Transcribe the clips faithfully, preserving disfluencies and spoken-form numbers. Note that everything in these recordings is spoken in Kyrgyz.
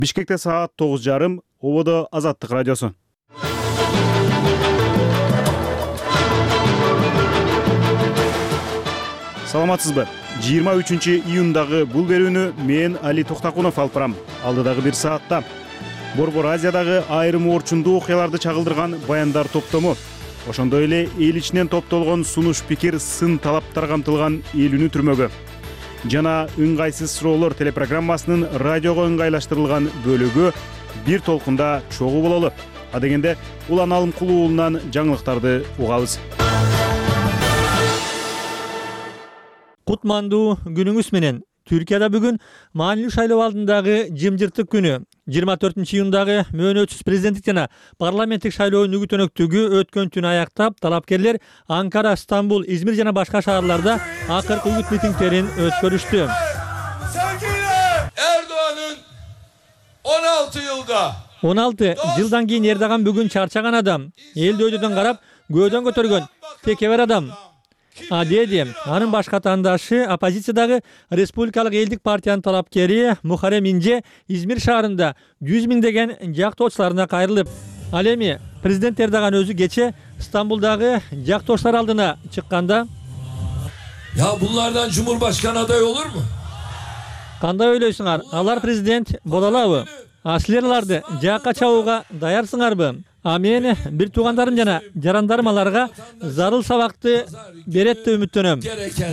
Бишкекте саат тогуз жарым, ободо Азаттык радиосу. Саламатсызбы? жыйырма үчүнчү июндагы бул берүүнү мен Али Токтакунов алып барам. Алдыдагы бир саатта Борбор Азиядагы айрым орчундуу окуяларды чагылдырган баяндар топтому, ошондой эле эл ичинен топтолгон сунуш пикир, сын талаптар камтылган элүүнү түрмөгө жана ыңгайсыз суроолор телепрограммасынын радиого ыңгайлаштырылган бөлүгү бир толкунда чогуу бололу. Адегенде Улан Алымкул уулунан жаңылыктарды угабыз. Кутмандуу күнүңүз менен. Түркияда бүгүн маанилүү шайлоо алдындагы жымжыртык күнү. жыйырма төртүнчү июндагы мөөнөтсүз президенттик жана парламенттик шайлоонун үгүтөнөктүгү өткөн түнү аяктап, талапкерлер Анкара, Стамбул, Измир жана башка шаарларда акыркы үгүт митингдерин өткөрүштү. Erdoğan'ın он алты yılda он алты жылдан кийин Эрдоган бүгүн чарчаган адам, элди өйдөдөн карап көөдөн көтөргөн текебер адам. А деди, анын башка тандашы оппозициядагы Республикалык элдик партиянын талапкери Мухаррем Инже Измир шаарында жүз миңдеген жактоочуларына кайрылып, ал эми президент Эрдоган өзү кече Стамбулдагы жактоочулар алдына чыкканда: "Ya bunlardan Cumhurbaşkanı adayı olur mu?" Кандай ойлойсуңар? Алар президент боло алабы? А силер аларды жакка чабууга даярсыңарбы? А мен бир туугандарым жана жарандарым аларга зарыл сабакты берет деп үмүттөнөм.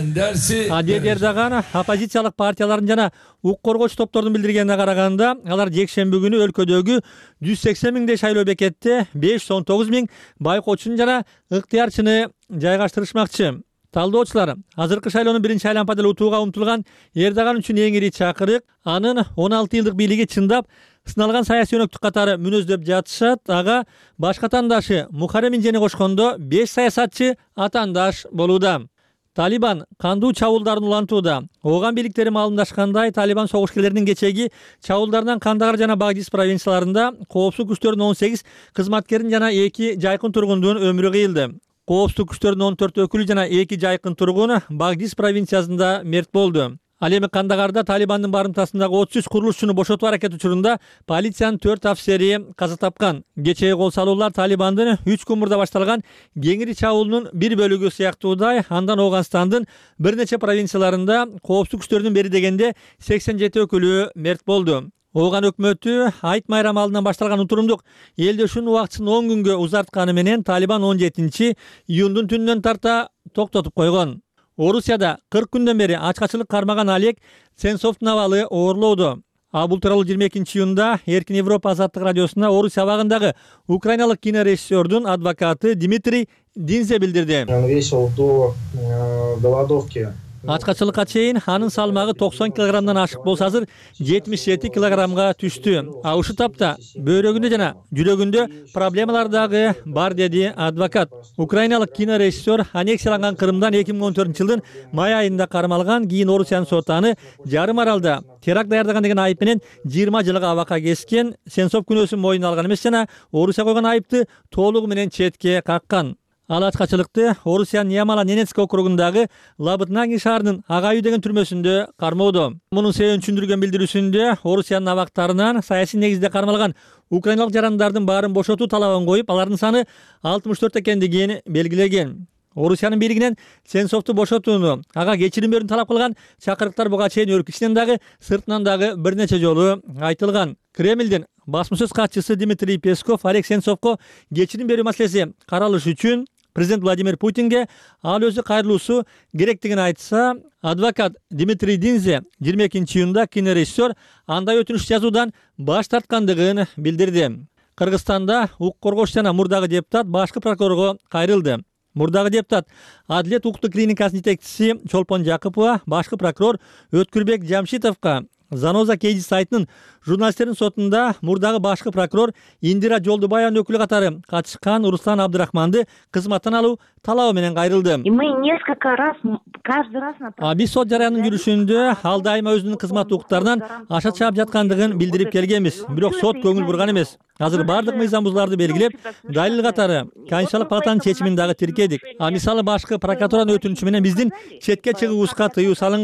А деди Эрдоган оппозициялык партиялардын жана укук коргоочу топтордун билдиргенине караганда, алар жекшемби күнү өлкөдөгү жүз сексен миңдей шайлоо бекетте беш жүз он тогуз миң байкоочуну жана ыктыярчыны жайгаштырышмакчы. Талдоочулар азыркы шайлоонун биринчи айлампада эле утууга умтулган Эрдоган үчүн эң ири чакырык анын он алты жылдык бийлиги чындап сыналган саясий өнөктүк катары мүнөздөп жатышат. Ага башка тандашы Мухаррем Инжени кошкондо беш саясатчы атандаш болууда. Талибан кандуу чабуулдарын улантууда. Ооган бийликтери маалымдашкандай, Талибан согушкерлеринин кечеги чабуулдардан Кандагар жана Багдис провинцияларында коопсуздук күчтөрүнүн он сегиз кызматкерин жана эки жайкын тургундун өмүрү кыйылды. Коопсуздук күчтөрүнүн он төрт өкүлү жана эки жайкын тургун Багдис провинциясында мерт болду. Ал эми Кандагарда Талибандын барымтасындагы отуз үч курулушчуну бошотуу аракети учурунда полициянын төрт офицери каза тапкан. Кечеги кол салуулар Талибандын үч күн мурда башталган кеңири чабуулунун бир бөлүгү сыяктуудай, андан Ооганстандын бир нече провинцияларында коопсуздук күчтөрүнүн бери дегенде сексен жети өкүлү мерт болду. Ооган өкмөтү Айт майрамы алдынан башталган утурумдук элдешүүнүн убактысын он күнгө узартканы менен Талибан он жетинчи июндун түнүнөн тарта токтотуп койгон. Орусияда кырк күндөн бери ачкачылык кармаган Олег Сенцовдун абалы оорлоодо. А бул тууралуу жыйырма экинчи июнда Эркин Европа Азаттык радиосуна Орусия абагындагы украиналык кинорежиссердун адвокаты Дмитрий Динзе билдирди. Он весил до голодовки. Ачкачылыкка чейин анын салмагы токсон килограммдан ашык болсо, азыр жетимиш жети килограммга түштү. А ушул тапта бөйрөгүндө жана жүрөгүндө проблемалар дагы бар, деди адвокат. Украиналык кинорежиссер аннексияланган Крымдан эки миң он төртүнчү жылдын май айында кармалган, кийин Орусиянын соты аны жарым аралда теракт даярдаган деген айып менен жыйырма жылга абакка кескен. Сенцов күнөөсүн мойнуна алган эмес жана Орусия койгон айыпты толугу менен четке каккан. Ал ачкачылыкты Орусиянын Ямало-Ненецк округундагы Лабытнаги шаарынын Агаю деген түрмөсүндө кармоодо. Мунун себебин түшүндүргөн билдирүүсүндө Орусиянын абактарынан саясий негизде кармалган украиналык жарандардын баарын бошотуу талабын коюп, алардын саны алтымыш төрт экендигин белгилеген. Орусиянын бийлигинен Сенцовду бошотууну, ага кечирим берүүнү талап кылган чакырыктар буга чейин өлкө ичинен дагы сыртынан дагы бир нече жолу айтылган. Кремлдин басма сөз катчысы Дмитрий Песков Олег Сенцовго кечирим берүү маселеси каралыш үчүн президент Владимир Путинге ал өзү кайрылуусу керектигин айтса, адвокат Дмитрий Динзе жыйырма экинчи июнда кинорежиссер андай өтүнүш жазуудан баш тарткандыгын билдирди. Кыргызстанда укук коргоочу жана мурдагы депутат башкы прокурорго кайрылды. Мурдагы депутат Адилет укуктук клиникасынын жетекчиси Чолпон Жакыпова башкы прокурор Өткүрбек Жамшитовго Заноза Кейди сайтынын журналисттердин сотунда мурдагы башкы прокурор Индира Жолдубаеванын өкүлү катары катышкан Руслан Абдырахманды кызматтан алуу талабы менен кайрылды. И мы несколько раз, каждый раз на... А биз сот жарыянын жүрүшүндө ал дайыма өзүнүн кызмат укуктарынан аша чаап жаткандыгын билдирип келгенбиз. Бирок сот көңүл бурган эмес. Азыр бардык мыйзам бузууларды белгилеп, далил катары Конституциялык палатанын чечимин дагы тиркедик. А мисалы башкы прокуратуранын өтүнүчү менен биздин четке чыгуубузга тыюу салынган.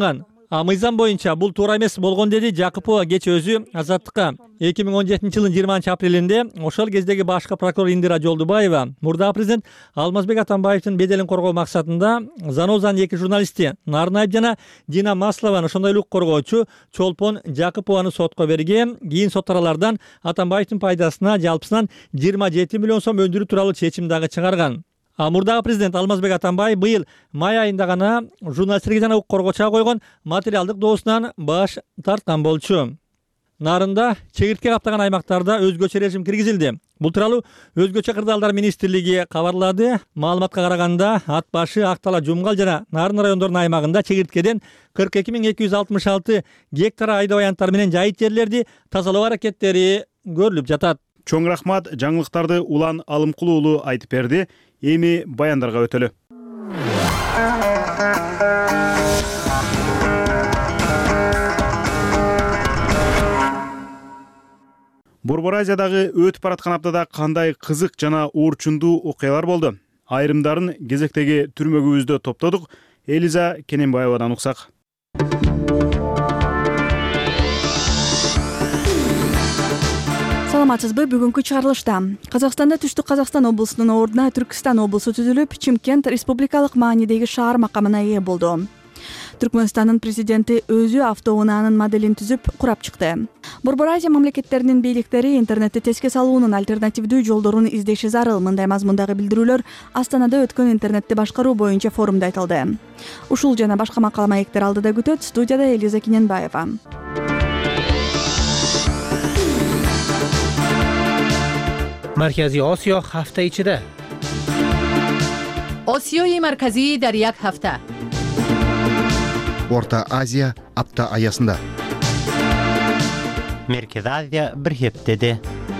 А мыйзам боюнча бул туура эмес болгон деди Жакупова кечээ өзү Азаттыкка. эки миң он жетинчи жылдын жыйырманчы апрелинде ошол кездеги башкы прокурор Индира Жолдубаева мурдагы президент Алмазбек Атамбаевдин беделин коргоо максатында Занозанын эки журналисти Нарнаев жана Дина Маслованы, ошондой эле укук коргоочу Чолпон Жакупованы сотко берген. Кийин сот аралардан Атамбаевдин пайдасына жалпысынан жыйырма жети миллион сом өндүрүү тууралуу чечим дагы чыгарган. А мурдагы президент Алмазбек Атамбаев быйыл май айында гана журналисттерге жана укук коргоочуга койгон материалдык доосунан баш тарткан болчу. Нарында чегиртке каптаган аймактарда өзгөчө режим киргизилди. Бул тууралуу Өзгөчө кырдаалдар министрлиги кабарлады. Маалыматка караганда Ат башы, Актала, Жумгал жана Нарын райондорунун аймагында чегирткеден кырк эки миң эки жүз алтымыш алты гектар айда аянттар менен жайыт жерлерди тазалоо аракеттери көрүлүп жатат. Чоң рахмат, жаңылыктарды Улан Алымкулуу уулу айтып берди. Эми баяндарга өтөлү. Борбор Азиядагы өтүп бараткан аптада кандай кызык жана оорчундуу окуялар болду? Айрымдарын кезектеги түрмөгүбүздө топтодук. Элиза Кененбаевадан уксак. Саламатсызбы? Бүгүнкү чыгарылышта Казакстанда Түштүк Казакстан облусунун ордуна Түркстан облусу түзүлүп, Чымкент республикалык маанидеги шаар макамына ээ болду. Түркмөнстандын президенти өзү автоунаанын моделин түзүп, курап чыкты. Борбор Азия мамлекеттеринин бийликтери интернетти теске салуунун альтернативдүү жолдорун издеши зарыл. Мындай мазмундагы билдирүүлөр Астанада өткөн интернетти башкаруу боюнча форумда айтылды. Ушул жана башка макала маектер алдыда күтөт. Студияда Элиза Кененбаева. Маркази Осиё ҳафта ичида. Осиёи марказӣ дар як ҳафта. Орта Азия апта аясында. Меркез Азия бир хептеде.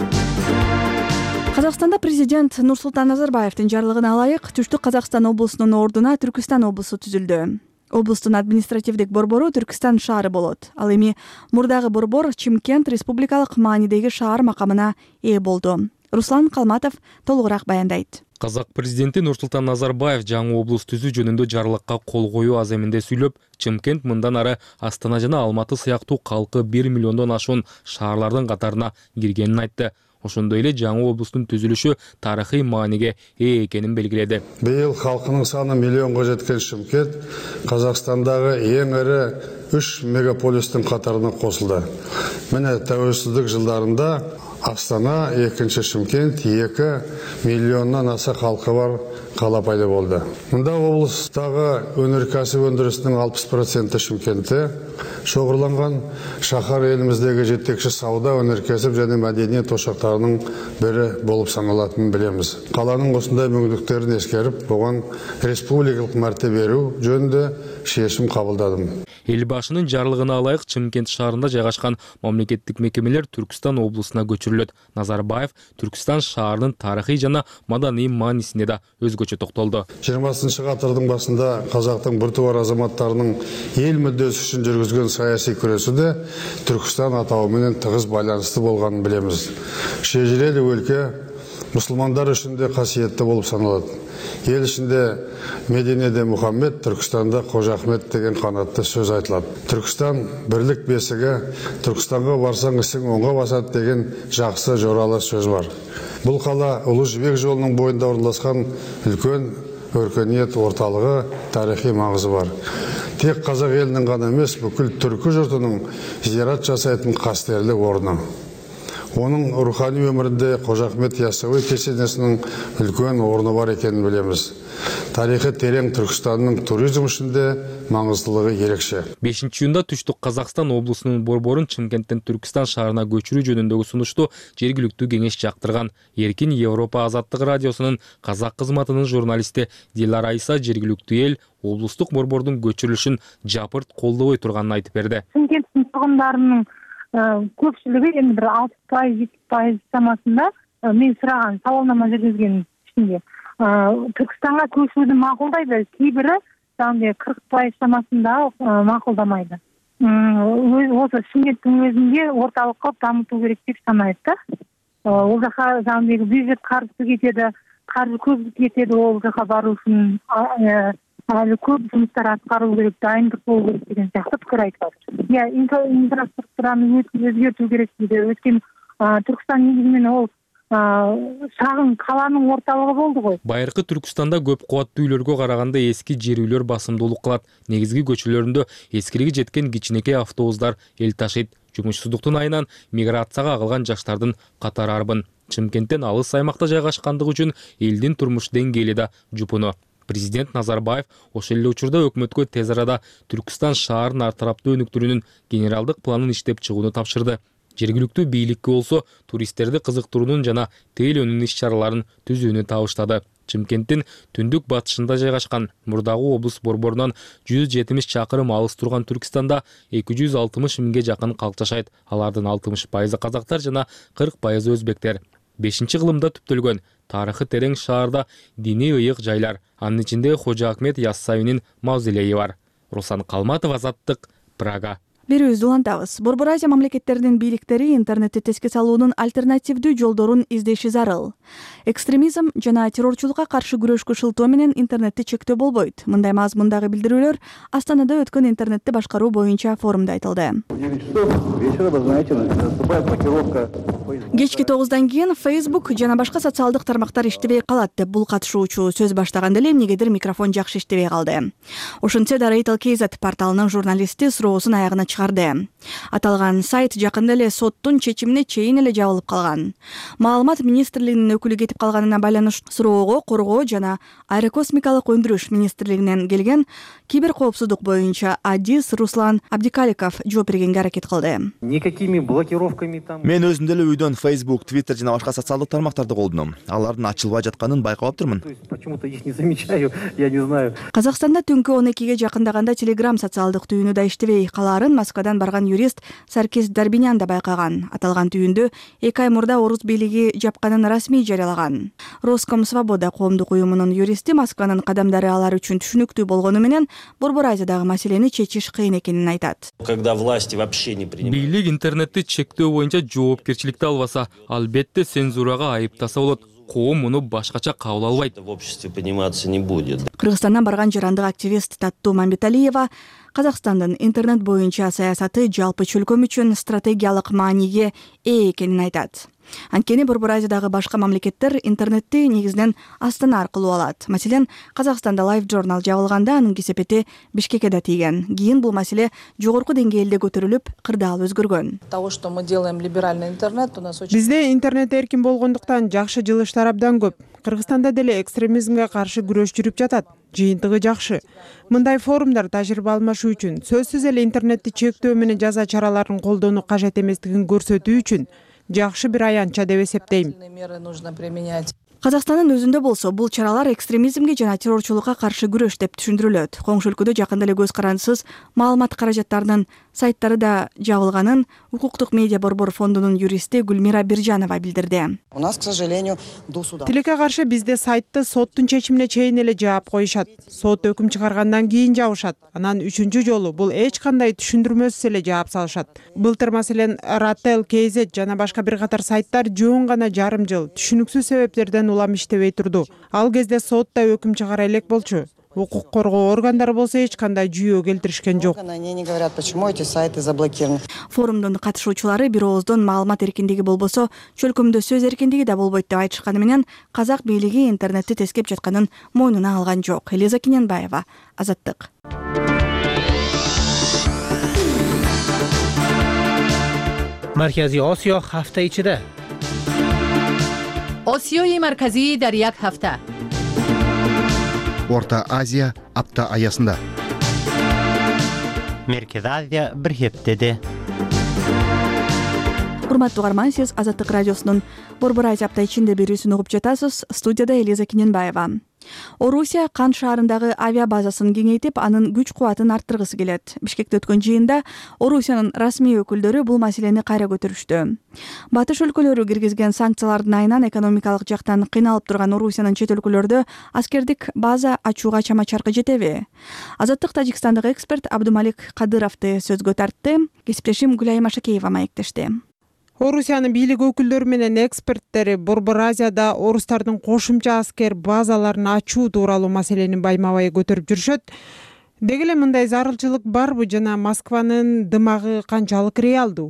Казакстанда президент Нурсултан Назарбаевдин жарлыгына ылайык Түштүк Казакстан облусунун ордуна Түркстан облусу түзүлдү. Облустун административдик борбору Түркстан шаары болот. Ал эми мурдагы борбор Чымкент республикалык маанидеги шаар макамына ээ болду. Руслан Калматов толугураак баяндайт. Казак президенти Нурсултан Назарбаев жаңы облус түзүү жөнүндө жарлыкка кол коюу аземинде сүйлөп, Чымкент мындан ары Астана жана Алматы сыяктуу калкы бир миллиондон ашуун шаарлардын катарына киргенин айтты. Ошондой эле жаңы облустун түзүлүшү тарыхый мааниге ээ экенин белгиледи. Быйыл халкынын саны миллионго жеткен Чымкент Казакстандагы эң ири үч мегаполистин катарына косулду. Міне тәуелсіздік жылдарында Астана, экинчи Чымкент, эки миллионнан аса халкы бар кала пайда болды. Мында облыстагы өнөркәсип өндүрүсүнүн алпыс проценти Чымкентте шоғырланган. Шахар элимиздеги жетекчи сауда, өнөркәсип жана мәдениет ошақтарының бири болуп саналатынын билебиз. Каланын осундай мүмкүндүктөрүн эскерип, буга республикалык мәртебе берүү жөнүндө шешим кабылдадым. Элбашынын жарлыгына ылайык Чымкент шаарында жайгашкан мамлекеттик мекемелер Түркстан облусуна көчүрүлөт. Назарбаев Түркстан шаарынын тарыхый жана маданий маанисине да өзгөчө токтолду. жыйырмасынчы гасырдын башында казактын бир тууар азаматтарынын эл мүддөсү үчүн жүргүзгөн саясий күрөсүдө Түркстан атауы менен тыгыз байланыштуу болгонун билебиз. Шежирелик өлкө мусулмандар үчүн да касиеттүү болуп саналат. Ел ішінде Мединеде Мухаммед, Түркістанда Қожа Ахмет деген қанатты сөз айтылады. Түркістан бірлік бесігі, Түркістанға барсаң ісің оңға басады деген жақсы жоралы сөз бар. Бұл қала Ұлы Жібек жолының бойында орналасқан үлкен өркениет орталығы, тарихи маңызы бар. Тек қазақ елінің ғана емес, бүкіл түркі жұртының зиярат жасайтын қастерлі орны. Оның рухани өмірінде Қожа Ахмет Яссауи кесенесінің үлкен орны бар екенін білеміз. Тарихы терең Түркістанның туризм үшінде маңыздылығы ерекше. бешинчи июнда Түштүк Казакстан облусунун борборун Чымкенттен Түркстан шаарына көчүрүү жөнүндөгү сунушту жергиликтүү кеңеш жактырган. Эркин Европа азаттык радиосунун казак кызматынын журналисти Дилара Айса жергиликтүү эл облустук борбордун көчүрүлүшүн жапырт колдобой турганын айтып берди. Чымкенттин тургундарынын көпчүлүгү эми бир алты пайыз жети пайыз чамасында мен сураган сауалнама жүргүзгөн ичинде Түркстанга көчүүнү макулдайды, кейбири жаңы кырк пайыз чамасында макулдамайды. Осы Чымкенттин өзүндө орталык кылып дамытуу керек деп санайт да. Ол жака жаңы бюджет каржысы кетеди, каржы көп кетеди ол жака баруу үчүн. әлі көп жұмыстар атқарылу керек, дайындық болу керек деген сияқты пікір айтып жатыр. Иә, инфраструктураны өзгерту керек дейді. Өткен Түркістан негізінен ол шағын қаланың орталығы болды ғой. Байырқы Түркістанда көп қуатты үйлерге қарағанда ескі жер үйлер басымдылық қылады. Негізгі көшелерінде ескірігі жеткен кичинекей автобустар ел ташиды. Жұмыссыздықтың айынан миграцияға ағылған жаштардың қатары арбын. Чымкенттен алыс аймақта жайғашқандығы үшін елдің тұрмыш деңгейі де жупыны. Президент Назарбаев ошол эле учурда өкмөткө тез арада Түркістан шаарын артарапты өнүктүрүүнүн генералдык планын иштеп чыгууну тапшырды. Жергиликтүү бийликке болсо туристтерди кызыктыруунун жана тeel өнүн иш-чараларын түзүүнү табыштады. Чымкенттин түндүк батышында жайгашкан мурдагы облус борборунан жүз жетимиш чакырым алыс турган Түркістанда эки жүз алтымыш миңге жакын калк жашайт. Алардын алтымыш пайызы казактар жана кырк пайызы өзбектер. бешинчи кылымда түптөлгөн тарыхы терең шаарда диний ыйык жайлар, анын ичинде Хожа Ахмет Яссауинин мавзолейи бар. Руслан Калматов, Азаттык, Прага. Берүүбүздү улантабыз. Борбор Азия мамлекеттеринин бийликтери интернетти теске салуунун альтернативдүү жолдорун издеши зарыл. Экстремизм жана террорчулукка каршы күрөшкө шылтоо менен интернетти чектөө болбойт. Мындай мазмундагы билдирүүлөр Астанада өткөн интернетти башкаруу боюнча форумда айтылды. Кечки тогуздан кийин Facebook жана башка социалдык тармактар иштебей калат деп бул катышуучу сөз баштаганда эле эмнегедир микрофон жакшы иштебей калды. Ошентсе да Рейтл кей зет порталынын журналисти суроосун аягына чыгарды. Аталган сайт жакында эле соттун чечимине чейин эле жабылып калган. Маалымат министрлигинин өкүлү кетип калганына байланыш суроого коргоо жана аэрокосмикалык өндүрүш министрлигинен келген кибер коопсуздук боюнча Адис Руслан Абдикаликов жооп бергенге аракет кылды. Никакими блокировками там. Мен өзүм деле үйдөн Facebook, Twitter жана башка социалдык тармактарды колдоном. Алардын ачылбай жатканын байкап турмун. Почему-то их не замечаю, я не знаю. Казакстанда түнкү он экиге жакындаганда Telegram социалдык түйүнү да иштебей калаарын Москвадан барган юрист Саркис Дарбинян да байкаган. Аталган түйүндү эки ай мурда орус бийлиги жапканын расмий жарыялаган. Роскомсвобода коомдук уюмунун юристи Москванын кадамдары алар үчүн түшүнүктүү болгону менен Борбор Азиядагы маселени чечиш кыйын экенин айтат. Когда власти вообще не принимают. Бийлик интернетти чектөө боюнча жоопкерчиликти албаса, албетте цензурага айыптаса болот. Коом муну башкача кабыл албайт. В обществе пониматься не будет. Кыргызстандан барган жарандык активист Таттуу Мамбеталиева Казакстандын интернет боюнча саясаты жалпы чөлкөм үчүн стратегиялык мааниге ээ экенин айтат. Анткени Борбор Азиядагы башка мамлекеттер интернетти негизинен Астана аркылуу алат. Маселен, Казакстанда Live Journal жабылганда анын кесепети Бишкекке да тийген. Кийин бул маселе жогорку деңгээлде көтөрүлүп, кырдаал өзгөргөн. Того, что мы делаем либеральный интернет, у нас очень... Бизде интернет эркин болгондуктан жакшы жылыштар абдан көп. Кыргызстанда деле экстремизмге каршы күрөш жүрүп жатат. Жыйынтыгы жакшы. Мындай форумдар тажрыйба алмашуу үчүн, сөзсүз эле интернетти чектөө менен жаза чараларын колдонуу кажет эместигин көрсөтүү үчүн жакшы бир аянтча деп эсептейм. Казакстандын өзүндө болсо бул чаралар экстремизмге жана террорчулукка каршы күрөш деп түшүндүрүлөт. Коңшу өлкөдө жакында эле көз карандысыз маалымат каражаттарынын сайттары да жабылганын Укуктук медиа борбор фондунун юристи Гүлмира Биржанова билдирди. У нас, к сожалению, до суда. Тилекке каршы бизде сайтты соттун чечимине чейин эле жаап коюшат. Сот өкүм чыгаргандан кийин жабышат. Анан үчүнчү жолу бул эч кандай түшүндүрмөсүз эле жаап салышат. Былтыр маселен Reutl кей зет жана башка бир катар сайттар жоон гана жарым жыл түшүнүксүз себептерден улам иштебей турду. Ал кезде сот да өкүм чыгара элек болчу. Укук коргоо органдары болсо эч кандай жүйө келтиришкен жок. Они не говорят, почему эти сайты заблокированы. Форумдун катышуучулары бир ооздон маалымат эркиндиги болбосо, чөлкөмдө сөз эркиндиги да болбойт деп айтышканы менен казак бийлиги интернетти тескеп жатканын мойнуна алган жок. Элиза Киненбаева, Азаттык. Марказий Осиё ҳафта ичида. Осиёи марказӣ дар як ҳафта. Орта Азия апта аясында. Меркез Азия бир хептеде. Урматтуу угарман, сиз Азаттык радиосунун Борбор Азия апта ичинде берүүсүн угуп жатасыз. Студияда Элиза Киненбаева. Орусия Кан шаарындагы авиабазасын кеңейтип, анын күч кубатын арттыргысы келет. Бишкекте өткөн жыйында Орусиянын расмий өкүлдөрү бул маселени кайра көтөрүштү. Батыш өлкөлөрү киргизген санкциялардын айынан экономикалык жактан кыйналып турган Орусиянын чет өлкөлөрдө аскердик база ачууга чама-чаркы жетеби? Азаттык Тажикстандагы эксперт Абдумалик Кадыровду сөзгө тартты. Кесиптешим Гүлайым Ашакеева маектешти. Орусиянын бийлик өкүлдөрү менен эксперттери Борбор Азияда орустардын кошумча аскер базаларын ачуу тууралуу маселени байма-бай көтөрүп жүрүшөт. Деги эле мындай зарылчылык барбы жана Москванын дымагы канчалык реалдуу?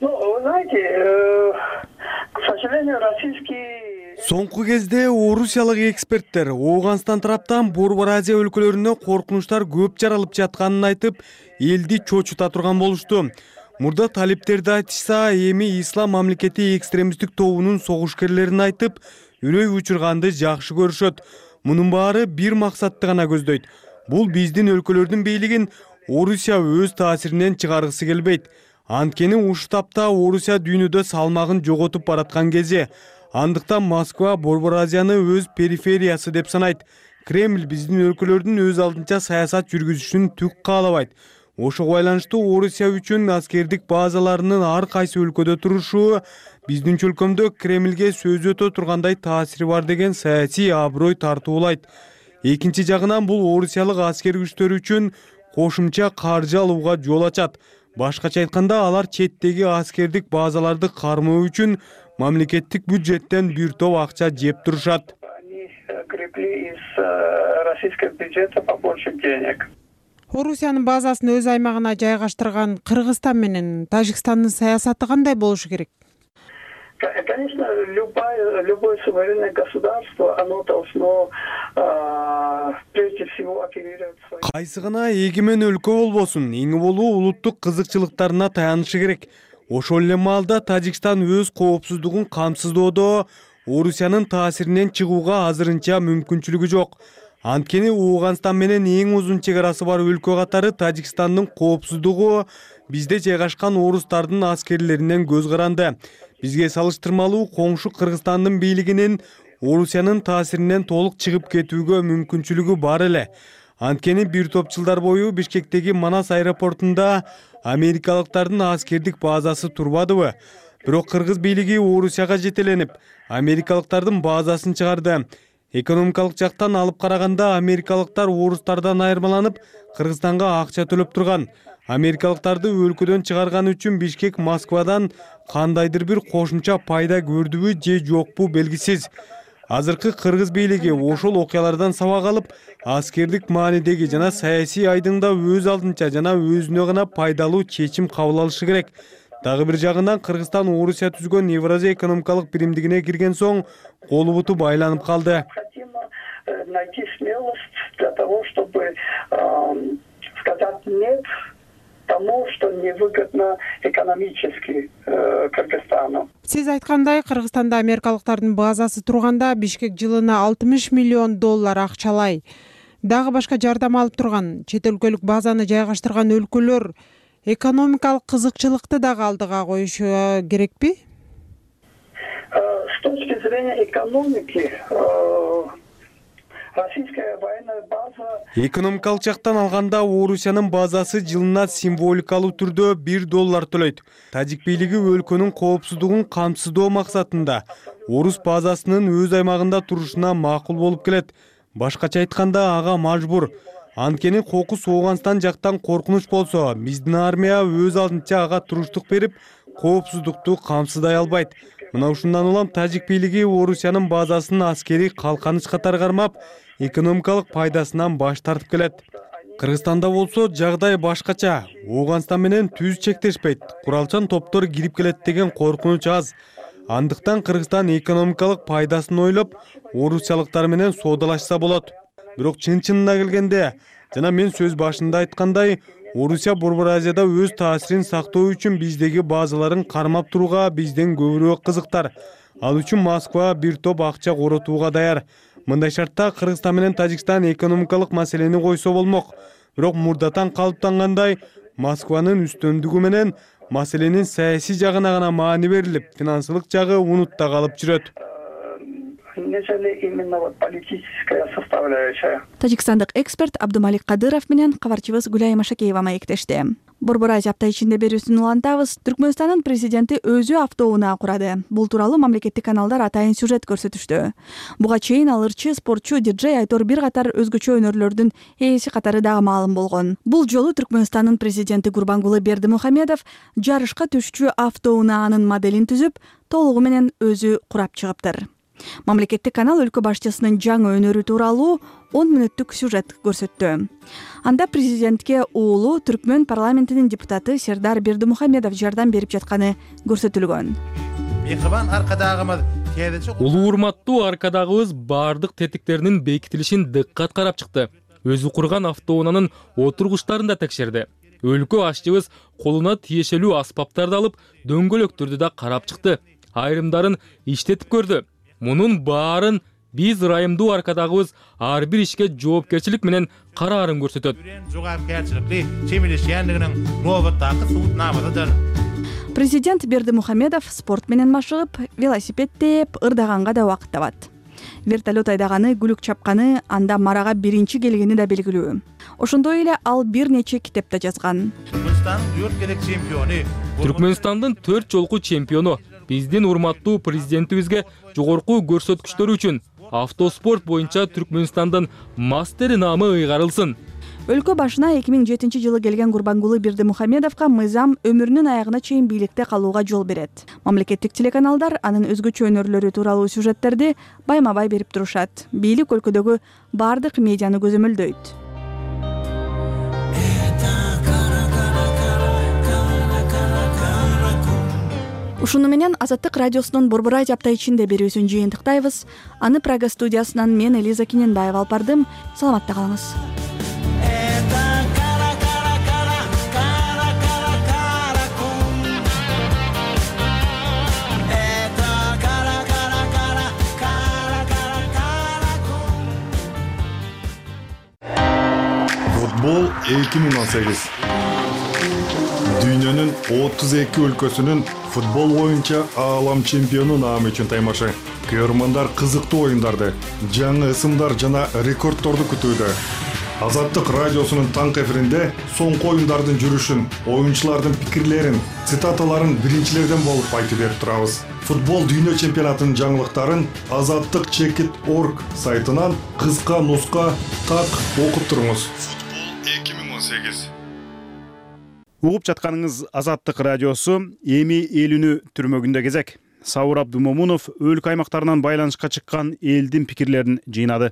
Соңку кезде орусиялык эксперттер Ооганстан тараптан Борбор Азия өлкөлөрүнө коркунучтар көп жаралып жатканын айтып, элди чочута турган болушту. Мурда талиптерди айтышса, эми ислам мамлекети экстремисттик тобунун согушкерлерин айтып, үрөй учурганды жакшы көрүшөт. Мунун баары бир максатты гана көздөйт. Бул биздин өлкөлөрдүн бийлигин Орусия өз таасиринен чыгаргысы келбейт. Анткени ушул тапта Орусия дүйнөдө салмагын жоготуп бараткан кези. Андыктан Москва Борбор Азияны өз перифериясы деп санайт. Кремль биздин өлкөлөрдүн өз алдынча саясат жүргүзүшүн түк каалабайт. Ошого байланыштуу Орусия үчүн аскердик базаларынын ар кайсы өлкөдө турушу биздин чөлкөмдө Кремльге сөз өтө тургандай таасири бар деген саясий аброй тартуулайт. Экинчи жагынан бул орусиялык аскер күчтөр үчүн кошумча каржы алууга жол ачат. Башкача айтканда, алар четтеги аскердик базаларды кармоо үчүн мамлекеттик бюджеттен бир топ акча жеп турушат. Орусиянын базасын өз аймагына жайгаштырган Кыргызстан менен Тажикстандын саясаты кандай болушу керек? Конечно, любое, любое суверенное государство, оно должно прежде всего оперировать свои... Кайсы гана эгемен өлкө болбосун, эң болуу улуттук кызыкчылыктарына таянышы керек. Ошол эле маалда Тажикстан өз коопсуздугун камсыздоодо Орусиянын таасиринен чыгууга азырынча мүмкүнчүлүгү жок. Анткени Ооганстан менен эң узун чегарасы бар өлкө катары Тажикстандын коопсуздугу бизде жайгашкан орустардын аскерлеринен көз каранды. Бизге салыштырмалуу коңшу Кыргызстандын бийлигинин Орусиянын таасиринен толук чыгып кетүүгө мүмкүнчүлүгү бар эле. Анткени бир топ жылдар бою Бишкектеги Манас аэропортунда америкалыктардын аскердик базасы турбадыбы? Бирок кыргыз бийлиги Орусияга жетеленип, америкалыктардын базасын чыгарды. Экономикалык жактан алып караганда америкалыктар орустардан айырмаланып, Кыргызстанга акча төлөп турган. Америкалыктарды өлкөдөн чыгарган үчүн Бишкек Москвадан кандайдыр бир кошумча пайда көрдүбү же жокпу белгисиз. Азыркы кыргыз бийлиги ошол окуялардан сабак алып, аскердик маанидеги жана саясий айдыңда өз алдынча жана өзүнө гана пайдалуу чечим кабыл алышы керек. Дагы бир жагынан Кыргызстан Орусия түзгөн Евразия экономикалык биримдигине кирген соң колу буту байланып калды. Найти смелость для того, чтобы сказать нет тому, что невыгодно экономически Кыргызстану. Сиз айткандай, Кыргызстанда америкалыктардын базасы турганда Бишкек жылына алтымыш миллион доллар акчалай. Дагы башка жардам алып турган, чет өлкөлүк базаны жайгаштырган өлкөлөр экономикалык кызыкчылыкты дагы алдыга коюшу керекпи? С точки зрения экономики, российская военная база... Экономикалык жактан алганда Орусиянын базасы жылына символикалуу түрдө бир доллар төлөйт. Тажик бийлиги өлкөнүн коопсуздугун камсыздоо максатында орус базасынын өз аймагында турушуна макул болуп келет. Башкача айтканда, ага мажбур. Анткени кокус Ооганстан жактан коркунуч болсо, биздин армия өз алдынча ага туруштук берип, коопсуздукту камсыздай албайт. Мына ушундан улам Тажик бийлиги Орусиянын базасын аскери калканыч катары кармап, экономикалык пайдасынан баш тартып келет. Кыргызстанда болсо жагдай башкача. Ооганстан менен түз чектешпейт. Куралчан топтор кирип келет деген коркунуч аз. Андыктан Кыргызстан экономикалык пайдасын ойлоп, орусиялыктар менен соодалашса болот. Бирок чын-чынына келгенде, жана мен сөз башында айткандай, Орусия Борбор Азияда өз таасирин сактоо үчүн биздеги базаларын кармап турууга бизден көбүрөөк кызыктар. Ал үчүн Москва бир топ акча коротууга даяр. Мындай шартта Кыргызстан менен Тажикстан экономикалык маселени койсо болмок. Бирок мурдатан калыптангандай, Москванын үстөмдүгү менен маселенин саясий жагына гана маани берилип, финансылык жагы унутта калып жүрөт. Именно вот политическая составляющая. Тажикстандык эксперт Абдумалик Кадыров менен кабарчыбыз Гүлайым Ашакеева маектешти. Борбор Азия апта ичинде берүүсүн улантабыз. Түркмөнстандын президенти өзү автоунаа курады. Бул тууралуу мамлекеттик каналдар атайын сюжет көрсөтүштү. Буга чейин ал ырчы, спортчу, диджей Айтор бир катар өзгөчө өнөрлөрдүн ээси катары дагы маалым болгон. Бул жолу Түркмөнстандын президенти Гурбангулы Бердимухамедов жарышка түшчү автоунаанын моделин түзүп, толугу менен өзү курап чыгыптыр. Мамлекеттик канал өлкө башчысынын жаңы өнөрү тууралуу он мүнөттүк сюжет көрсөттү. Анда президентке уулу Түркмөн парламентинин депутаты Сердар Бердимухамедов жардам берип жатканы көрсөтүлгөн. Улуу урматтуу аркадагыбыз бардык тетиктеринин бекитилишин дыккат карап чыкты. Өзү курган автоунаанын отургучтарын да текшерди. Өлкө башчыбыз колуна тиешелүү аспаптарды алып, дөңгөлөктөрдү да карап чыкты. Айрымдарын иштетип көрдү. Мунун баарын биз ырайымдуу аркадагыбыз ар бир ишке жоопкерчилик менен караарын көрсөтөт. Президент Бердимухамедов спорт менен машыгып, велосипед тээп, ырдаганга да убакыт табат. Вертолет айдаганы, гүлүк чапканы, анда марага биринчи келгени да белгилүү. Ошондой эле ал бир нече китеп да жазган. Түркмөнстандын төрт жолку чемпиону, биздин урматтуу президентибизге жогорку көрсөткүчтөрү үчүн автоспорт боюнча Түркмөнстандын мастери наамы ыйгарылсын. Өлкө башына эки миң жетинчи жылы келген Гурбангулы Бердимухамедовго мыйзам өмүрүнүн аягына чейин бийликте калууга жол берет. Мамлекеттик телеканалдар анын өзгөчө өнөрлөрү тууралуу сюжеттерди байма-бай берип турушат. Бийлик өлкөдөгү бардык медианы көзөмөлдөйт. Ушуну менен Азаттык радиосунун Борбор Азия апта ичинде берүүсүн жыйынтыктайбыз. Аны Прага студиясынан мен Элиза Кененбаева алып бардым. Саламатта калыңыз. Футбол эки миң он сегиз. Дүйнөнүн отуз эки өлкөсүнүн футбол боюнча аалам чемпиону наамы үчүн таймашы. Көрөрмандар кызыктуу оюндарды, жаңы ысымдар жана рекордторду күтүүдө. Азаттык радиосунун таңкы эфиринде соңку оюндардын жүрүшүн, оюнчулардын пикирлерин, цитаталарын биринчилерден болуп айтып берип турабыз. Футбол дүйнө чемпионатынын жаңылыктарын азаттык чекит точка орг сайтынан кыска нуска так окуп туруңуз. Футбол эки миң он сегиз. Угуп жатканыңыз Азаттык радиосу эми элүүнү түрмөгүндө кезек. Сауыр Абдумомунов өлкө аймактарынан байланышка чыккан элдин пикирлерин жыйнады.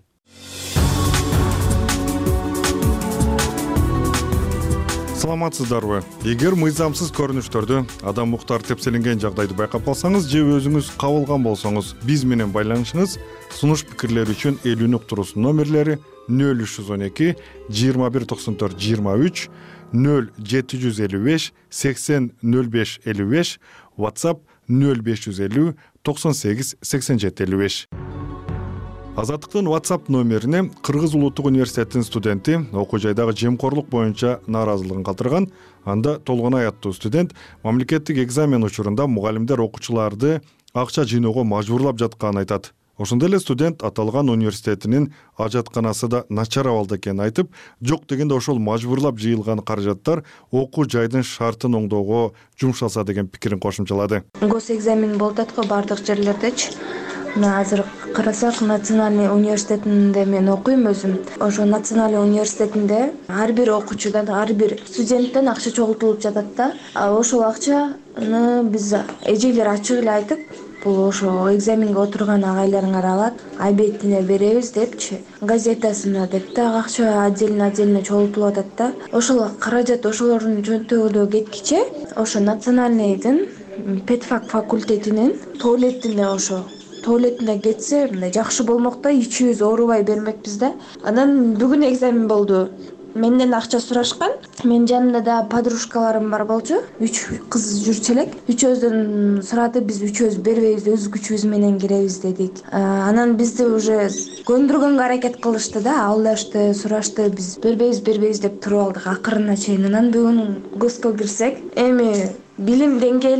Саламатсыздарбы? Эгер мыйзамсыз көрүнүштөрдү, адам муктар тепселенген жагдайды байкап калсаңыз же өзүңүз кабылган болсоңуз, биз менен байланышыңыз. Сунуш пикирлер үчүн элүү уктуруусунун номерлери нөл үч жүз он эки жыйырма бир токсон төрт жыйырма үч, нөл жети жүз элүү беш сексен нөл беш элүү беш, WhatsApp нөл беш жүз элүү токсон сегиз сексен жети элүү беш. Азаттыктын WhatsApp номерине Кыргыз Улуттук университетинин студенти окуу жайдагы жемкорлук боюнча нааразылыгын калтырган. Анда Толгонай аттуу студент мамлекеттик экзамен учурунда мугалимдер окуучуларды акча жыйноого мажбурлап жатканын айтат. Ошондой эле студент аталган университетинин ажатканасы да начар абалда экенин айтып, жок дегенде ошол мажбурлап жыйылган каражаттар окуу жайдын шартын оңдоого жумшалса деген пикирин кошумчалады. Гос экзамен болуп атат го бардык жерлердечи. Мына азыр карасак, национальный университетинде мен окуйм өзүм. Ошо национальный университетинде ар бир окуучудан, ар бир студенттен акча чогултулуп жатат да. Ошол акчаны биз эжелер ачык эле айтып, бул ошо экзаменге отурган агайларыңар алат, ай бетине беребиз депчи, газетасына деп да акча отдельно-отдельно чогултулуп атат да. Ошол каражат ошолордун жөнтөгүдө кеткиче, ошо национальныйдын педфак факультетинин туалетине ошо туалетине кетсе, мындай жакшы болмок да, ичибиз оорубай бермекпиз да. Анан бүгүн экзамен болду. Менден акча сурашкан. Мен жанымда да подружкаларым бар болчу. Үч кыз жүрчү элек. Үчөөбүздөн сурады, биз үчөөбүз бербейбиз, өз күчүбүз менен киребиз дедик. Анан бизди уже көндүргөнгө аракет кылышты да, алдашты, сурашты, биз бербейбиз, бербейбиз деп туруп алдык акырына чейин. Анан бүгүн госка кирсек, эми билим деңгээли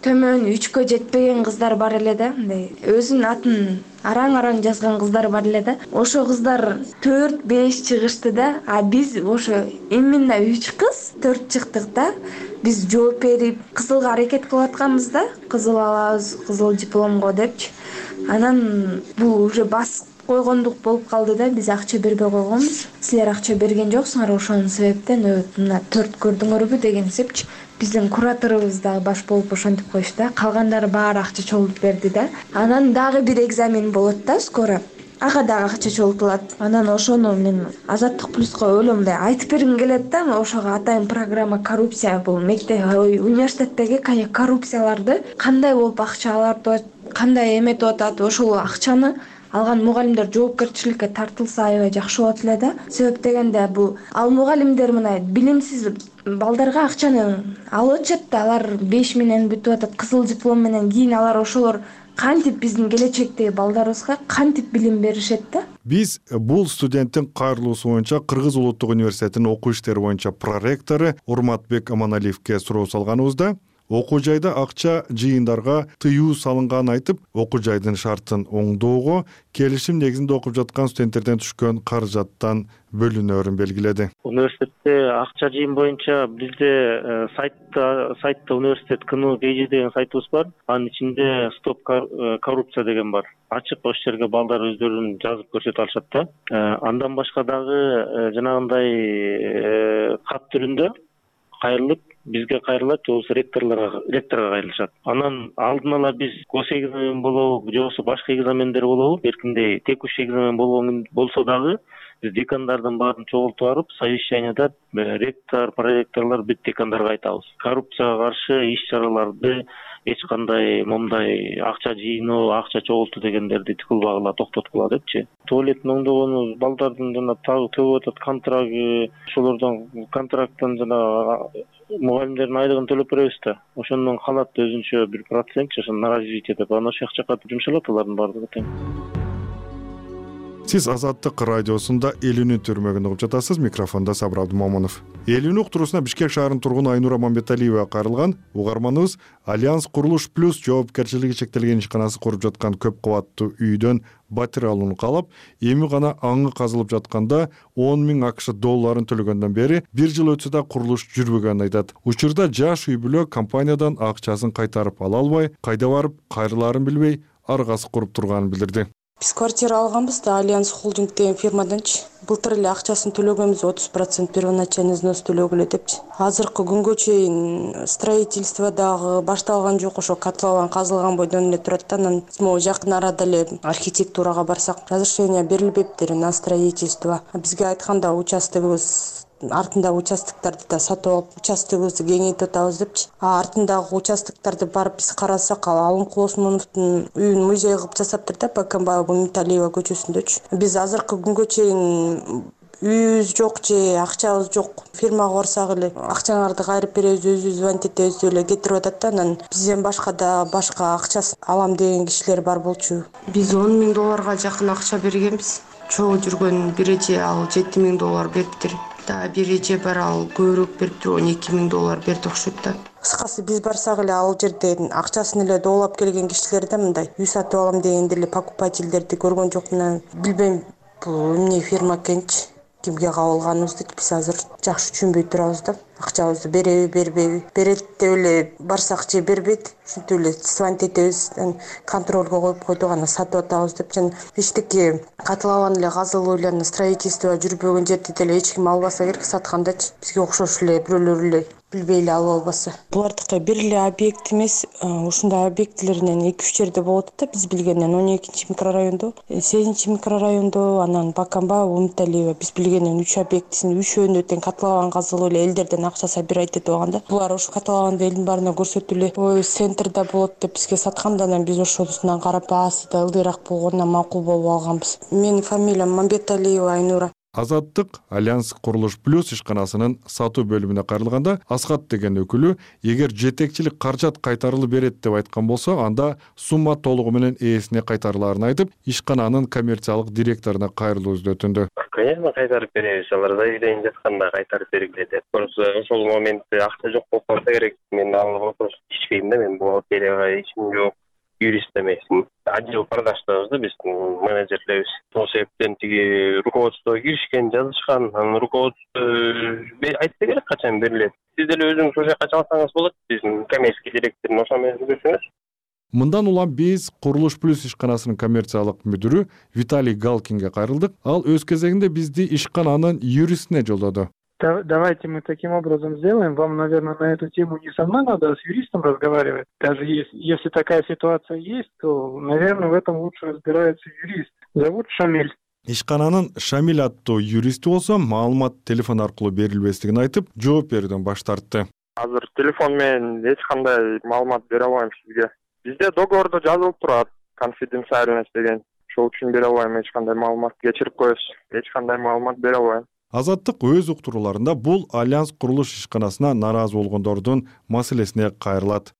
төмөн үчкө жетпеген кыздар бар эле да, мындай өзүнүн атын араң-араң жазган кыздар бар эле да. Ошо кыздар төрт беш чыгышты да, а биз ошо именно үч кыз төрт чыктык да. Биз жооп берип, кызылга аракет кылып атканбыз да, кызыл алабыз, кызыл дипломго депчи. Анан бул уже бас койгондук болуп калды да, биз акча бербей койгонбуз. Силер акча берген жоксуңар, ошонун себептен мына төрт көрдүңөрбү деген эсепчи. Биздин кураторубуз дагы баш болуп ошентип коюшту да. Калгандары баары акча чогултуп берди да. Анан дагы бир экзамен болот да скоро. Ага дагы акча чогултулат. Анан ошону мен Азаттык плюска өлө мындай айтып бергим келет да. Ошого атайын программа коррупция, бул мектеп, университеттеги коррупцияларды кандай болуп акча алып, кандай эметип атат, ошол акчаны алган мугалимдер жоопкерчиликке тартылса аябай жакшы болот эле да. Себеп дегенде бул ал мугалимдер мына билимсиз балдарга акчаны алып атышат да, алар беш менен бүтүп атат, кызыл диплом менен. Кийин алар ошолор кантип биздин келечектеги балдарыбызга кантип билим беришет да. Биз бул студенттин кайрылуусу боюнча Кыргыз улуттук университетинин окуу иштери боюнча проректору Урматбек Аманалиевке суроо салганыбызда окуу жайда акча жыйындарга тыюу салынганын айтып, окуу жайдын шартын оңдоого келишим негизинде окуп жаткан студенттерден түшкөн каражаттан бөлүнөрүн белгиледи. Университетте акча жыйын боюнча бизде сайтта сайтта университет КНУ Кж деген сайтыбыз бар. Анын ичинде стоп коррупция деген бар. Ачык ошол жерге балдар өздөрүн жазып көрсөтүп алышат да. Андан башка дагы жанагындай кат түрүндө кайрылып бизге кайрылат, же болбосо ректорлорго ректорго кайрылышат. Анан алдын ала биз госэкзамен болобу, же болбосо башка экзамендер болобу, эркиндей текущий экзамен болсо дагы биз декандардын баарын чогултуп барып, совещанияда ректор, проректорлор бүт декандарга айтабыз. Коррупцияга каршы иш-чараларды эч кандай момундай акча жыйноо, акча чогултуу дегендерди тыкылбагыла, токтоткула депчи. Туалеттин оңдогону, балдардын жана тагы төбөп атат контрагы, ошолордон контракттан жана мугалимдердин айлыгын төлөп беребиз да. Ошондон калат өзүнчө бир процентчи, ошо на развитие деп, анан ошол жакка жумшалат алардын баардыгы тең. Сиз Азаттык радиосунда Элүүнүн түрмөгүн угуп жатасыз. Микрофондо Сабыр Абдымомунов. Элүүнүн уктуруусуна Бишкек шаарынын тургуну Айнура Мамбеталиева кайрылган. Угарманыбыз Альянс Курулуш плюс жоопкерчилиги чектелген ишканасы куруп жаткан көп кабаттуу үйдөн батир алууну каалап, эми гана аңы казылып жатканда он миң АКШ долларын төлөгөндөн бери бир жыл өтсө да курулуш жүрбөгөнүн айтат. Учурда жаш үй бүлө компаниядан акчасын кайтарып ала албай, кайда барып кайрылаарын билбей, аргасы куруп турганын билдирди. Биз квартира алганбыз да Альянс холдинг деген фирмаданчы. Былтыр эле акчасын төлөгөнбүз, отуз процент первоначальный взнос төлөгүлө депчи. Азыркы күнгө чейин строительство дагы башталган жок, ошо котлован казылган бойдон эле турат да. Анан могу жакын арада эле архитектурага барсак, разрешение берилбептир на строительство. Бизге айтканда участогыбыз артындагы участокторду да сатып алып, участогыбызды кеңейтип атабыз депчи. А артындагы участокторду барып биз карасак, ал Алымкул Осмоновдун үйүн музей кылып жасаптыр да, Бакамбаева Мумиталиева көчөсүндөчү. Биз азыркы күнгө чейин үйүбүз жок же акчабыз жок. Фирмага барсак эле акчаңарды кайрып беребиз, өзүбүз звонить этебиз деп эле кетирип атат да. Анан бизден башка да башка акчасын алам деген кишилер бар болчу. Биз он миң долларга жакын акча бергенбиз. Чогуу жүргөн бир эже ал жети миң доллар бериптир. Да, бир эже бар, ал көбүрөөк бериптир, он эки миң доллар берди окшойт да. Кыскасы биз барсак эле ал жерден акчасын эле доолап келген кишилер да мындай үй сатып алам дегенде эле покупательдерди көргөн жокмун. Билбейм, бул эмне фирма экенчи, кимге кабылганыбызды биз азыр жакшы түшүнбөй турабыз да. Акчабызды береби, бербейби, берет деп эле барсак же бербейт, ушинтип эле звонить этебиз, контролго коюп койдук, аны сатып атабыз деп. Жана эчтеке катлован эле казылуу эле строительство жүрбөгөн жерди деле эч ким албаса керек саткандачы. Бизге окшош эле бирөөлөр эле билбей эле алып албаса. Булардыкы бир эле объект эмес, ушундай объектлеринен эки үч жерде болот да, биз билгенден он экинчи микрорайондо, сегизинчи микрорайондо, анан Бакамбаева, Умиталиева биз билгенден үч объектисин үчөөнү тең катлован казылуу эле элдерден акча собирать этип алган да. Булар ошо катлованды элдин баарына көрсөтүп эле, ой, центрда болот деп бизге сатканда, анан биз ошонусунан карап баасы да ылдыйраак болгонунан макул болуп алганбыз. Менин фамилиям Мамбеталиева Айнура. Азаттык Альянс Курулуш плюс ишканасынын сатуу бөлүмүнө кайрылганда Асхат деген өкүлү, эгер жетекчилик каражат кайтарылып берет деп айткан болсо, анда сумма толугу менен ээсине кайтарылаарын айтып, ишкананын коммерциялык директоруна кайрылуубузду өтүндү. Конечно, кайтарып беребиз. Алар заявление жатканда кайтарып бергиле деп. Просто ошол моментте акча жок болуп калса керек. Мен ал вопрос ишпейм да, мен бухгалтерияга ишим жок. Юрист эмесмин. Отдел продаждабыз да биздин менеджерлерибиз. Ошол себептен тиги руководствого киришкен, жазышкан, анан руководство айтса керек качан берилет. Сиз деле өзүңүз ошол жака чалсаңыз болот. Биздин коммерческий директорун ошо менен сүйлөшүңүз. Мындан улам биз Курулуш плюс ишканасынын коммерциялык мүдүрү Виталий Галкинге кайрылдык. Ал өз кезегинде бизди ишкананын юристине жолдоду. Давайте мы таким образом сделаем. Вам, наверное, на эту тему не со мной надо, а с юристом разговаривать. Даже если, если такая ситуация есть, то, наверное, в этом лучше разбирается юрист. Зовут Шамиль. Ишкананын Шамиль аттуу юристи болсо, маалымат телефон аркылуу берилбестигин айтып, жооп берүүдөн баш тартты. Азыр телефон менен эч кандай маалымат бере албайм сизге. Бизде договордо жазылып турат, конфиденциальность деген. Ошол үчүн бере албайм эч кандай маалымат. Кечирип коесуз. Эч кандай маалымат бере албайм. Азаттык өз уктурууларында бул Альянс курулуш ишканасына наразы болгондордун маселесине кайрылат.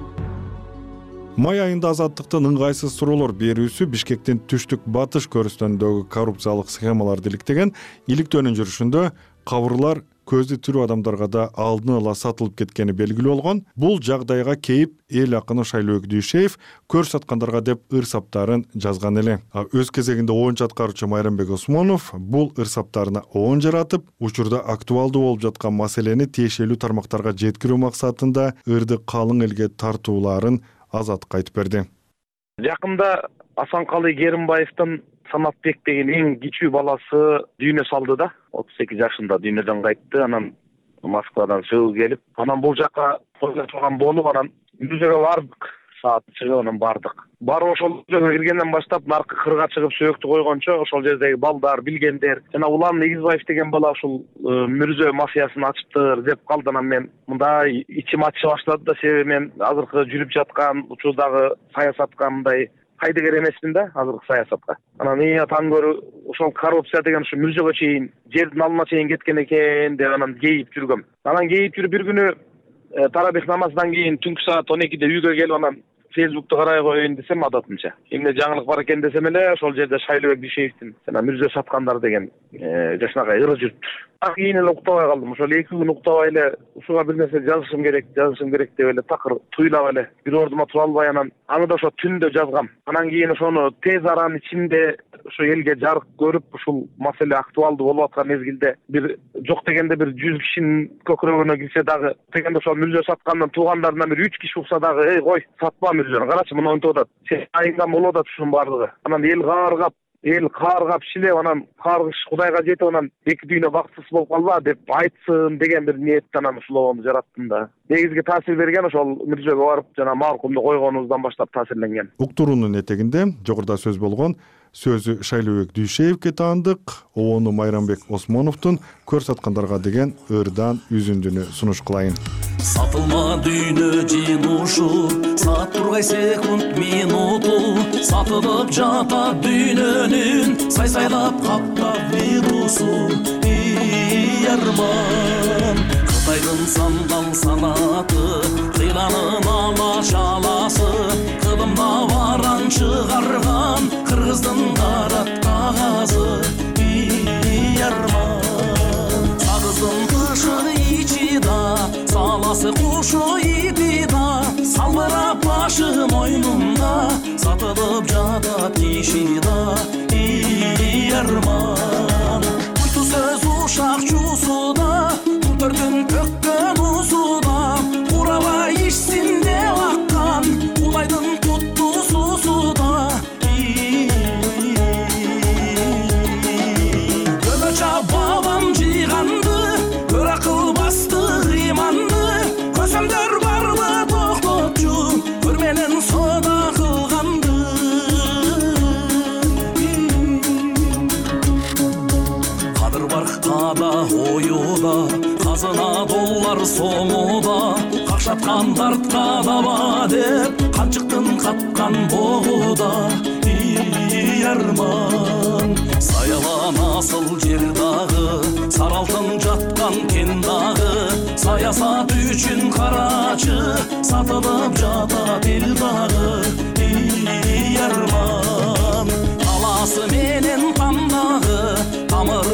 Май айында Азаттыктын ыңгайсыз суроолор берүүсү Бишкектин түштүк батыш көрүстөнүндөгү коррупциялык схемаларды иликтеген иликтөөнүн жүрүшүндө кабырлар көзү тирүү адамдарга да алдын ала сатылып кеткени белгилүү болгон. Бул жагдайга кейип эл акыны Шайлообек Дүйшеев көр саткандарга деп ыр саптарын жазган эле. Өз кезегинде оончу аткаруучу Майрамбек Осмонов бул ыр саптарына оон жаратып, учурда актуалдуу болуп жаткан маселени тиешелүү тармактарга жеткирүү максатында ырды калың элге тартууларын Азаттыкка айтып берди. Жакында Асанкалы Керимбаевдин Санатбек деген эң кичүү баласы дүйнө салды да. отуз сегиз жашында дүйнөдөн кайтты. Анан Москвадан чыгып келип, анан бул жака койгон турган болуп, анан мүзөгө бардык. Саат чыгып анан бардык. Барып ошол мүзөгө киргенден баштап наркы кырга чыгып сөйөктү койгончо ошол жердеги балдар, билгендер, жана Улан Негизбаев деген бала ушул мүрзө мафиясын ачыптыр деп калды. Анан мен мындай ичим ачыша баштады да, себеби мен азыркы жүрүп жаткан учурдагы саясатка мындай кайдыгер эмесмин да, азыркы саясатка. Анан эң таң көрү ошол коррупция деген ушу мүрзөгө чейин, жердин алына чейин кеткен экен деп анан кейип жүргөм. Анан кейип жүрүп бир күнү тарабих намаздан кийин түнкү саат он экиде үйгө келип анан Фейсбукту карай коеюн десем адатымча. Эмне жаңылык бар экен десем эле ошол жерде Шайлообек Дүйшеевдин жана мүрзө саткандар деген жашынакай ыры жүрүптүр. А кийин эле уктабай калдым. Ошол эки күн уктабай эле ушуга бир нерсе жазышым керек, жазышым керек деп эле такыр туйлап эле бир ордума тура албай анан аны да ошо түндө жазгам. Анан кийин ошону тез аранын ичинде ошо элге жарык көрүп, ушул маселе актуалдуу болуп аткан мезгилде бир жок дегенде бир жүз кишинин көкүрөгүнө кирсе дагы, дегенде ошол мүрзө саткандын туугандарынан бир үч киши укса дагы, эй кой, сатпа мүрзөнү, карачы мына онтип атат. Сен айынган болуп атат ушунун баардыгы. Анан эл кааргап, эл кааргап шилеп, анан кааргыш Кудайга жетип, анан эки дүйнө бактысыз болуп калба деп айтсын деген бир ниетте анан ушул жараттым да. Негизги таасир берген ошол мүрзөгө барып жана маркумду койгонубуздан баштап таасирленген. Уктуруунун этегинде жогоруда сөз болгон сөзү Шайлообек Дүйшеевке таандык, обону Майрамбек Осмоновдун көр саткандарга деген ырдан үзүндүнү сунуш кылайын. Сатылма дүйнө жинушу, саат тургай секунд минуту, сатылып жата дүйнөнүн, сай-сайлап каптап вирусу, ий арман. Кытайдын сандал санаты, кыйланын алашаласы, кылымда баран чыгарган, кыргыздын карат кагазы, ий арман. Сагыздын кышы ичи да, саласы кушу ити да, салбырап башы мойнунда, сатылып жатат киши да, ий арман. Куйту сөз ушак чуусуда, төрдүн төккөн усуда, урабай ичсин деп аккан, улайдын туттуу суусуда, көбөчө бабам жыйганды, көр акыл басты ыйманды, көзөмдөр барды токтотчу, көр менен сода кылганды. Кадыр баркада оюда, казына доллар сомуда, какшаткан тартка даба деп, канчыктын капкан богуда, ий арман. Саялан асыл жер дагы, сары алтын жаткан кен дагы, саясат үчүн карачы, сатылып жатат эл дагы, ий арман. Таласы менен тамдагы, тамыр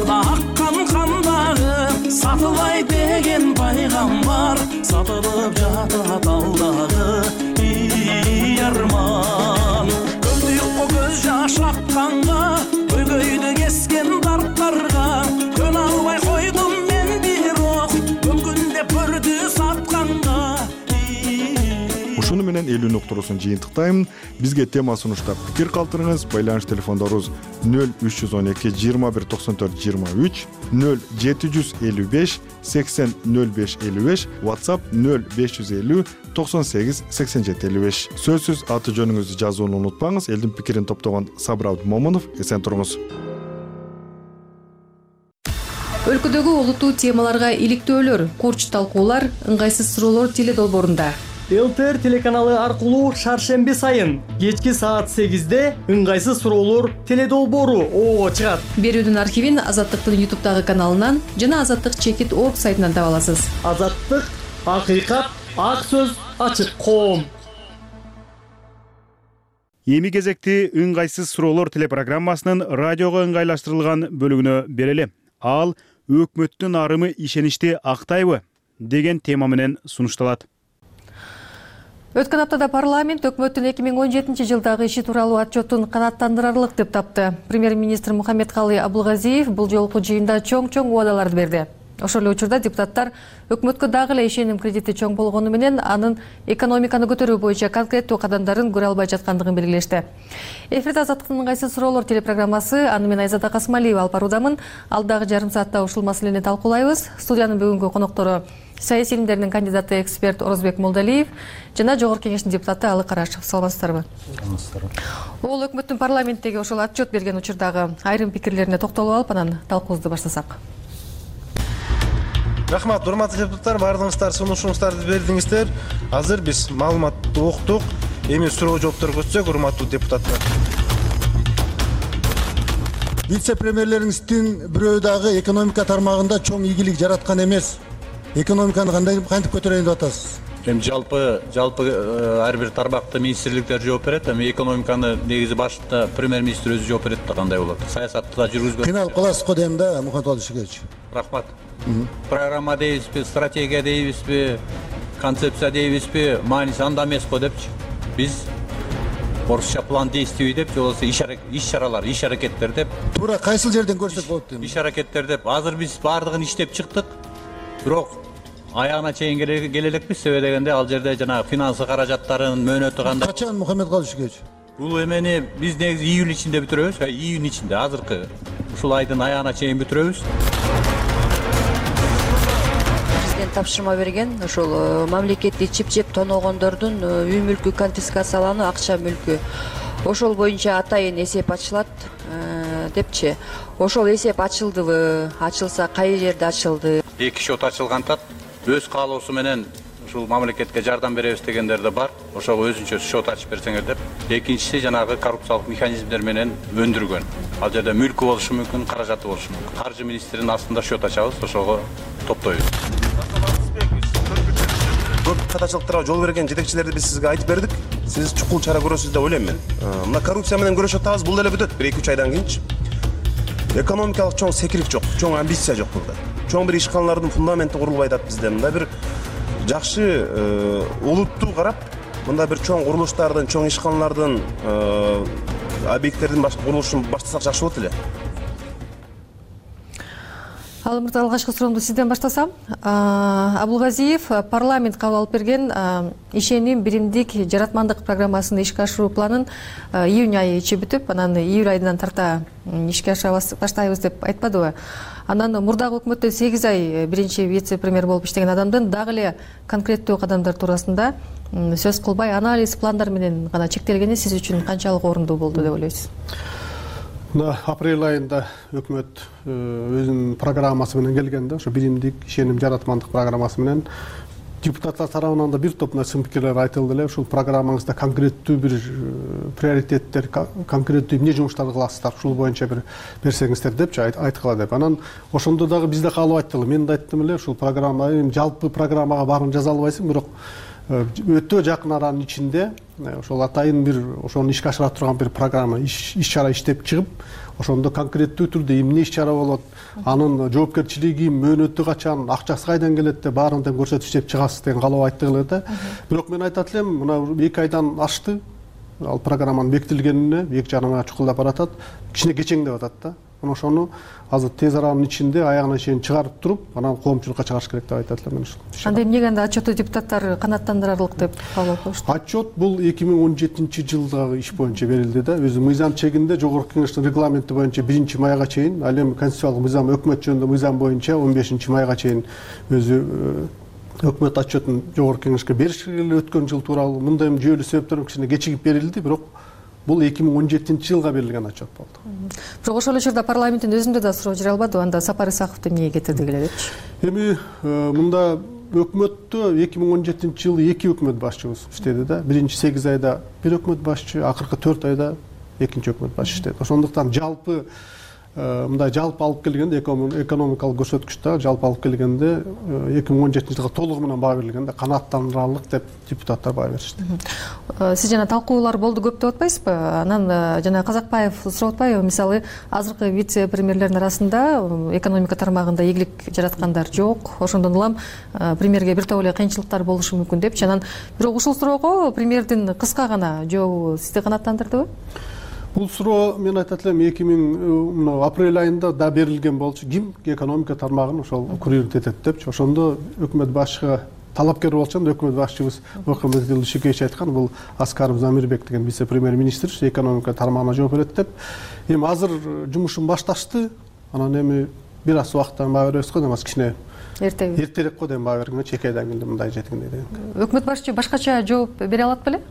сатылып жатат алдағы ий арман. Көздүйүккө көз жаш акканга, көйгөйдү кескен дарттарга, көнө албай койдум мен бирок, мүмкүн деп көрдү сатканга. Ушуну менен элүү уктуруусун жыйынтыктаймын. Бизге тема сунуштап пикир калтырыңыз. Байланыш телефондорубуз нөл үч жүз он эки жыйырма бир токсон төрт жыйырма үч, нөл жети жүз элүү беш сексен нөл беш элүү беш, WhatsApp нөл беш жүз элүү токсон сегиз сексен жети элүү беш. Сөзсүз аты жөнүңүздү жазууну унутпаңыз. Элдин пикирин топтогон Сабыр Абдымомунов. Эсен туруңуз. Өлкөдөгү олуттуу темаларга иликтөөлөр, курч талкуулар, ыңгайсыз суроолор теле долбоорунда. ЛТР телеканалы аркылуу шаршемби сайын кечки саат сегизде ыңгайсыз суроолор теле долбоору ого чыгат. Берүүнүн архивин Азаттыктын YouTube каналынан жана Азаттык чекит точка орг сайтынан таба аласыз. Азаттык, акыйкат, ак сөз, ачык коом. Эми кезекти ыңгайсыз суроолор телепрограммасынын радиого ыңгайлаштырылган бөлүгүнө берели. Ал өкмөттүн арымы ишеничти актайбы деген тема менен сунушталат. Өткөн аптада парламент өкмөттүн эки миң он жетинчи жылдагы иши тууралуу отчетун канааттандырарлык деп тапты. Премьер-министр Мухаммедкалый Абылгазиев бул жолку жыйында чоң-чоң убадаларды берди. Ошол эле учурда депутаттар өкмөткө дагы эле ишеним кредити чоң болгону менен анын экономиканы көтөрүү боюнча конкреттүү кадамдарын көрө албай жаткандыгын белгилешти. Эфирде Азаттыктын ыңгайсыз суроолор телепрограммасы, аны мен Айзада Касмалиева алып баруудамын. Алдагы жарым саатта ушул маселени талкуулайбыз. Студиянын бүгүнкү коноктору саясий илимдердин кандидаты эксперт Орозбек Молдалиев жана Жогорку Кеңештин депутаты Алы Карашев. Саламатсыздарбы? Ол өкмөттүн парламенттеги ошол отчет берген учурдагы айрым пикирлерине токтолуп алып, анан талкуубузду баштасак. Рахмат, урматтуу депутаттар, баардыгыңыздар сунушуңуздарды бердиңиздер. Азыр биз маалыматты уктук. Эми суроо жоопторго көчсөк, урматтуу депутаттар. Вице-премьерлериңиздин бирөө дагы экономика тармагында чоң ийгилик жараткан эмес. Экономиканы кандай кантип көтөрөйүн деп атасыз? Эми жалпы жалпы ар бир тармакта министрликтер жооп берет, эми экономиканы негизи башында премьер-министр өзү жооп берет да кандай болот. Саясатты да жүргүзгөн. Кыйналып каласыз го дейм да, Мухаммед Алишевич. Рахмат. Программа дейбизби, стратегия дейбизби, концепция дейбизби, мааниси анда эмес го депчи. Биз орусча план действий деп, же болбосо иш-чаралар, иш-аракеттер деп. Туура кайсыл жерден көрсөк болот дейм. Иш-аракеттер деп. Азыр биз баардыгын иштеп чыктык. Бирок аягына чейин келе элекпиз, себеби дегенде ал жерде жана финансы каражаттарын мөөнөтү кандай. Качан Мухаммед Алишевич? Бул эмени биз негизи июль ичинде бүтүрөбүз, июнь ичинде, азыркы ушул айдын аягына чейин бүтүрөбүз. Тапшырма берген, ошол мамлекетти чип-чип тоногондордун үй мүлкү конфискациялануу, акча мүлкү ошол боюнча атайын эсеп ачылат депчи. Ошол эсеп ачылдыбы, ачылса кай жерде ачылды? Эки шот ачылгантат, өз каалоосу менен ушул мамлекетке жардам беребиз дегендер да бар. Ошого өзүнчө шот ачып берсеңер деп. Экинчиси жанагы коррупциялык механизмдер менен өндүргөн. Ал жерде мүлкү болушу мүмкүн, каражаты болушу мүмкүн. Каржы министринин астында шот ачабыз, ошого топтойбуз. Көп катачылыктарга жол берген жетекчилерди биз сизге айтып бердик. Сиз чукул чара көрөсүз деп ойлойм мен. Мына коррупция менен күрөшүп атабыз, бул деле бүтөт бир эки үч айдан кийинчи. Экономикалык чоң секирик жок, чоң амбиция жок бурда. Чоң бир ишканалардын фундаменти курулбай атат бизде. Мында бир жакшы улуттуу карап, мында бир чоң курулуштардын, чоң ишканалардын, объекттердин курулушун баштасак жакшы болот эле. Ал мырза, алгачкы суроомду сизден баштасам. Абылгазиев парламент кабыл алып берген ишеним биримдик жаратмандык программасын ишке ашыруу планын июнь айы ичи бүтүп, анан июль айынан тарта ишке ашыра баштайбыз деп айтпадыбы? Анан мурдагы өкмөттө сегиз ай биринчи вице-премьер болуп иштеген адамдын дагы эле конкреттүү кадамдар туурасында сөз кылбай, анализ, пландар менен гана чектелгени сиз үчүн канчалык орунду болду деп ойлойсуз? Апрель айында өкмөт өзүнүн программасы менен келген да, ошо биримдик ишеним жаратмандык программасы менен депутаттар тарабынан да бир топ сын пикирлер айтылды эле. Ушул программаңызда конкреттүү бир приоритеттер, конкреттүү эмне жумуштарды кыласыздар, ушул боюнча бир берсеңиздер депчи айткыла деп. Анан ошондо дагы бизде калып айттылы, мен да айттым эле, ушул программа жалпы программага баарын жаза албайсың, бирок өтө жакын аранын ичинде ошол атайын бир ошону ишке ашыра турган бир программа иш чара иштеп чыгып, ошондо конкреттүү түрдө эмне иш чара болот, анын жоопкерчилиги, мөөнөтү качан, акчасы кайдан келет деп баарын тең көрсөтүп иштеп чыгасыз деген каалоо айттык эле да. Бирок мен айтат элем, мына эки айдан ашты ал программанын бекитилгенине, эки жарым айга чукулдап баратат, кичине кечеңдеп атат да. Мына ошону азыр тез аранын ичинде аягына чейин чыгарып туруп, анан коомчулукка чыгарыш керек деп айтат элем мен. Анда эмнеге анда отчетту депутаттар канааттандырарлык деп кабыл кылышты? Отчет бул эки миң он жетинчи жылдагы иш боюнча берилди да. Өзү мыйзам чегинде Жогорку Кеңештин регламенти боюнча биринчи майга чейин, ал эми конституциялык мыйзам, өкмөт жөнүндө мыйзам боюнча он бешинчи майга чейин өзү өкмөт отчетун Жогорку Кеңешке бериш керек өткөн жыл тууралуу. Мындай жүйөлүү себептерден кичине кечигип берилди, бирок бул эки миң он жетинчи жылга берилген отчет болду. Бирок ошол учурда парламенттин өзүндө да суроо жүрө албады, анда Сапар Исаковду эмнеге кетирдигиле депчи? Эми мында өкмөттө эки миң он жетинчи жылы эки өкмөт башчыбыз иштеди да. Биринчи сегиз айда бир өкмөт башчы, акыркы төрт айда экинчи өкмөт башчы иштеди. Ошондуктан жалпы мындай жалпы алып келгенде экономикалык көрсөткүчтө жалпы алып келгенде эки миң он жетинчи жылга толугу менен баа берилгенде канааттандырарлык деп депутаттар баа беришти. Сиз жана талкуулар болду көп деп атпайсызбы? Анан жана Казакбаев сурап атпайбы? Мисалы, азыркы вице-премьерлердин арасында экономика тармагында ийгилик жараткандар жок. Ошондон улам премьерге бир топ эле кыйынчылыктар болушу мүмкүн депчи. Анан бирок ушул суроого премьердин кыска гана жообу сизди канааттандырдыбы? Бул суроо мен айтат элем эки миң апрель айында да берилген болчу. Ким экономика тармагын ошол курировать этет депчи. Ошондо өкмөт башчыга талапкер болчу, өкмөт башчыбыз Мухаммедилдин Шикеевич айткан, бул Аскаров Замирбек деген вице-премьер-министр экономика тармагына жооп берет деп. Эми азыр жумушун башташты. Анан эми бир аз убакыттан баа беребиз го, эмес кичине эртеби. Эртерээк го деп баа бергенге эки айдан кийин мындай жеткенде деген. Өкмөт башчы башкача жооп бере алат беле?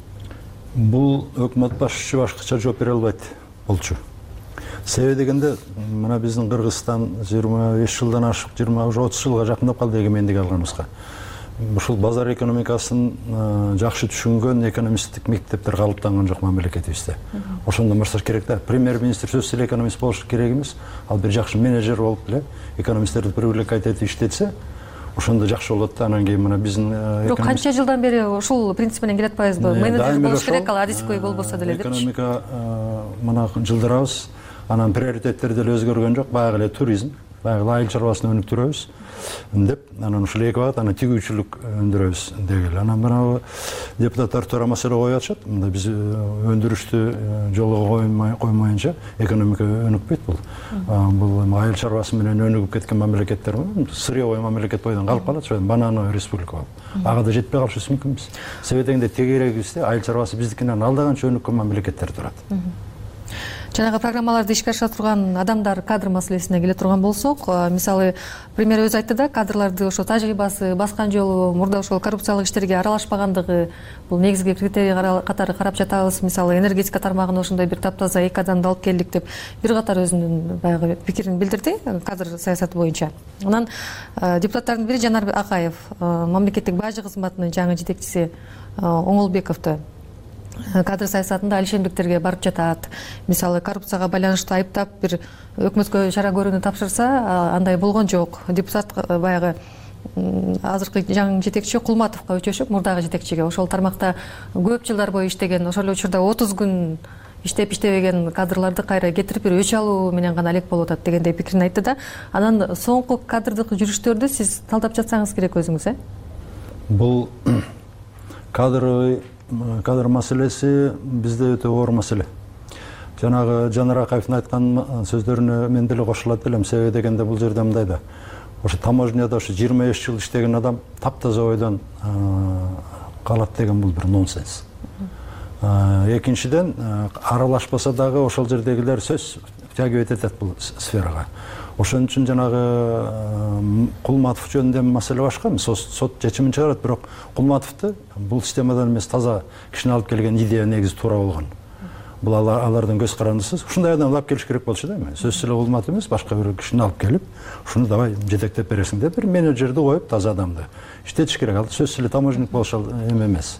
Бул өкмөт башчысы башкача жооп бере албайт болчу. Себеби дегенде, мына биздин Кыргызстан жыйырма беш жылдан ашык, жыйырма отуз жылга жакындап калды эгемендик алганыбызга. Ушул базар экономикасын жакшы түшүнгөн экономисттик мектептер калыптанган жок мамлекетибизде. Ошондон башташ керек да. Премьер-министр сөзсүз эле экономист болуш керек эмес, ал бир жакшы менеджер болуп эле экономисттерди привлекать этип иштетсе, ошондо жакшы болот да. Анан кийин мына биздин бирок канча жылдан бери ушул принцип менен келе атпайбызбы? Менеджер болуш керек, ал адиской болбосо деле депчи. Экономика мына жылдырабыз, анан приоритеттер деле өзгөргөн жок. Баягы эле туризм, баягы айыл чарбасын өнүктүрөбүз деп, анан ушул эки багат, анан тигүүчүлүк өндүрөбүз дегеле. Анан мына депутаттар туура маселе коюп атышат. Мында биз өндүрүштү жолго коймоюнча экономика өнүкпөйт бул. Бул айыл чарбасы менен өнүгүп кеткен мамлекеттер, сырьевой мамлекет бойдон калып калат, ошо банановый республика болуп. Ага да жетпей калышыбыз мүмкүнбүз. Себеби дегенде тегерегибизде айыл чарбасы биздикинен алда канча өнүккөн мамлекеттер турат. Жанагы программаларды ишке ашыра турган адамдар кадр маселесине келе турган болсок, мисалы, премьер өзү айтты да, кадрларды ошо тажрыйбасы, баскан жолу, мурда ошол коррупциялык иштерге аралашпагандыгы бул негизги критерий катары карап жатабыз. Мисалы, энергетика тармагына ошондой бир таптаза эки адамды алып келдик деп бир катар өзүнүн баягы пикирин билдирди кадр саясаты боюнча. Анан депутаттардын бири Жанар Акаев, мамлекеттик бажы кызматынын жаңы жетекчиси Оңолбековду кадр саясатында алишендиктерге барып жатат. Мисалы, коррупцияга байланыштуу айыптап бир өкмөткө чара көрүүнү тапшырса, андай болгон жок. Депутат баягы азыркы жаңы жетекчи Кулматовго өчөшүп, мурдагы жетекчиге ошол тармакта көп жылдар бою иштеген, ошол учурда отуз күн иштеп иштебеген кадрларды кайра кетирип бир өч алуу менен гана элек болуп атат дегендей пикирин айтты да. Анан соңку кадрдык жүрүштөрдү сиз талдап жатсаңыз керек өзүңүз, э? Бул кадровый кадр маселеси бизде өтө оор маселе. Жанагы Жанар Акаевдин айткан сөздөрүнө мен деле кошулат элем. Себеби дегенде бул жерде мындай да. Ошо таможняда ошо жыйырма беш жыл иштеген адам таптаза ойдон калат деген бул бир нонсенс. Экинчиден, аралашпаса дагы ошол жердегилер сөз втягивать этет бул сферага. Ошон үчүн жанагы Кулматов жөнүндө маселе башка, сот чечимин чыгарат, бирок Кулматовду бул системадан эмес таза кишини алып келген идея негизи туура болгон. Бул алардын көз карандысы. Ушундай адамды алып келиш керек болчу да эми. Сөзсүз эле Кулматов эмес, башка бир кишини алып келип, ушуну давай жетектеп бересиң деп бир менеджерди коюп таза адамды иштетиш керек. Ал сөзсүз эле таможенник болуш эме эмес.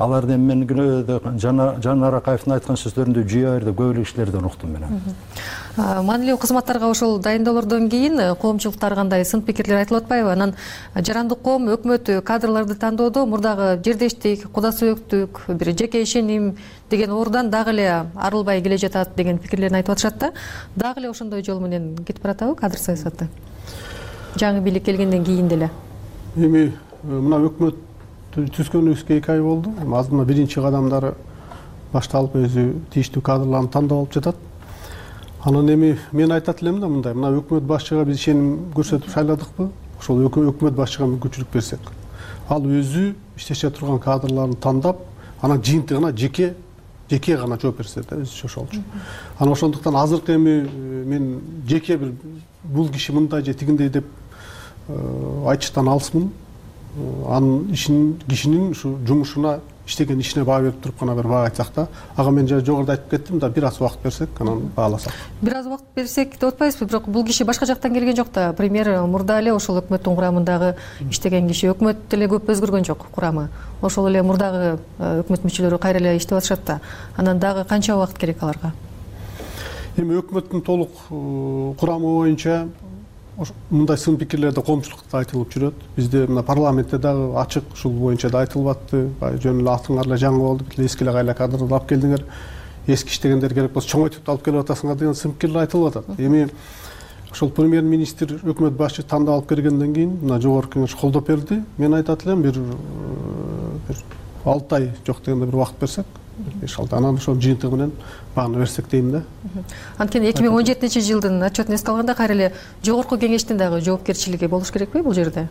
аларды мен Жан Аракаевдин айткан сөздөрүндө жүйө айырда көп эле кишилерден уктум мен. Маанилүү кызматтарга ошол дайындоолордон кийин коомчулуктар кандай сын пикирлер айтылып атпайбы? Анан жарандык коом өкмөт кадрларды тандоодо мурдагы жердештик, куда сөөктүк, бир жеке ишеним деген ордон дагы эле арылбай келе жатат деген пикирлерин айтып атышат да. Дагы эле ошондой жол менен кетип баратабы кадр саясаты? Жаңы бийлик келгенден кийин деле. Эми мына өкмөт түзгөнүбүзгө эки ай болду. Азыр мына биринчи кадамдары башталып өзү тийиштүү кадрларды тандап алып жатат. Анан эми мен айтат элем да мындай, мына өкмөт башчыга биз ишеним көрсөтүп шайладыкпы? Ошол өкмөт башчыга мүмкүнчүлүк берсек. Ал өзү иштеше турган кадрларын тандап, анан жыйынтыгына жеке жеке гана жооп берсе да өзү ошолчу. Анан ошондуктан азыркы эми мен жеке бир бул киши мындай же тигиндей деп айтыштан алысмын. Анын ишин кишинин ушу жумушуна иштеген ишине баа берип туруп гана бир баа айтсак да, ага мен жогоруда айтып кеттим да, бир аз убакыт берсек, анан бааласак. Бир аз убакыт берсек деп атпайсызбы? Бирок бул киши башка жактан келген жок да. Премьер мурда эле ошол өкмөттүн курамындагы иштеген киши. Өкмөт деле көп өзгөргөн жок курамы. Ошол эле мурдагы өкмөт мүчөлөрү кайра эле иштеп атышат да. Анан дагы канча убакыт керек аларга? Эми өкмөттүн толук курамы боюнча мындай сын пикирлерде коомчулукта айтылып жүрөт. Бизде мына парламентте дагы ачык ушул боюнча да айтылып атты. Жөн эле атыңар эле жаңы болду, эски эле кайла кадрды алып келдиңер. Эски иштегендер керек болсо чоңойтуп алып келип атасыңар деген сын пикирлер айтылып атат. Эми ошол премьер-министр өкмөт башчы тандап алып келгенден кийин мына жогорку кеңеш колдоп берди. Мен айтат элем бир алты ай жок дегенде бир убакыт берсек, беш алты анан ошол жыйынтыгы менен бааны берсек дейм да. Анткени эки миң он жетинчи жылдын отчетун эске алганда кайра эле жогорку кеңештин дагы жоопкерчилиги болуш керекпи бул жерде?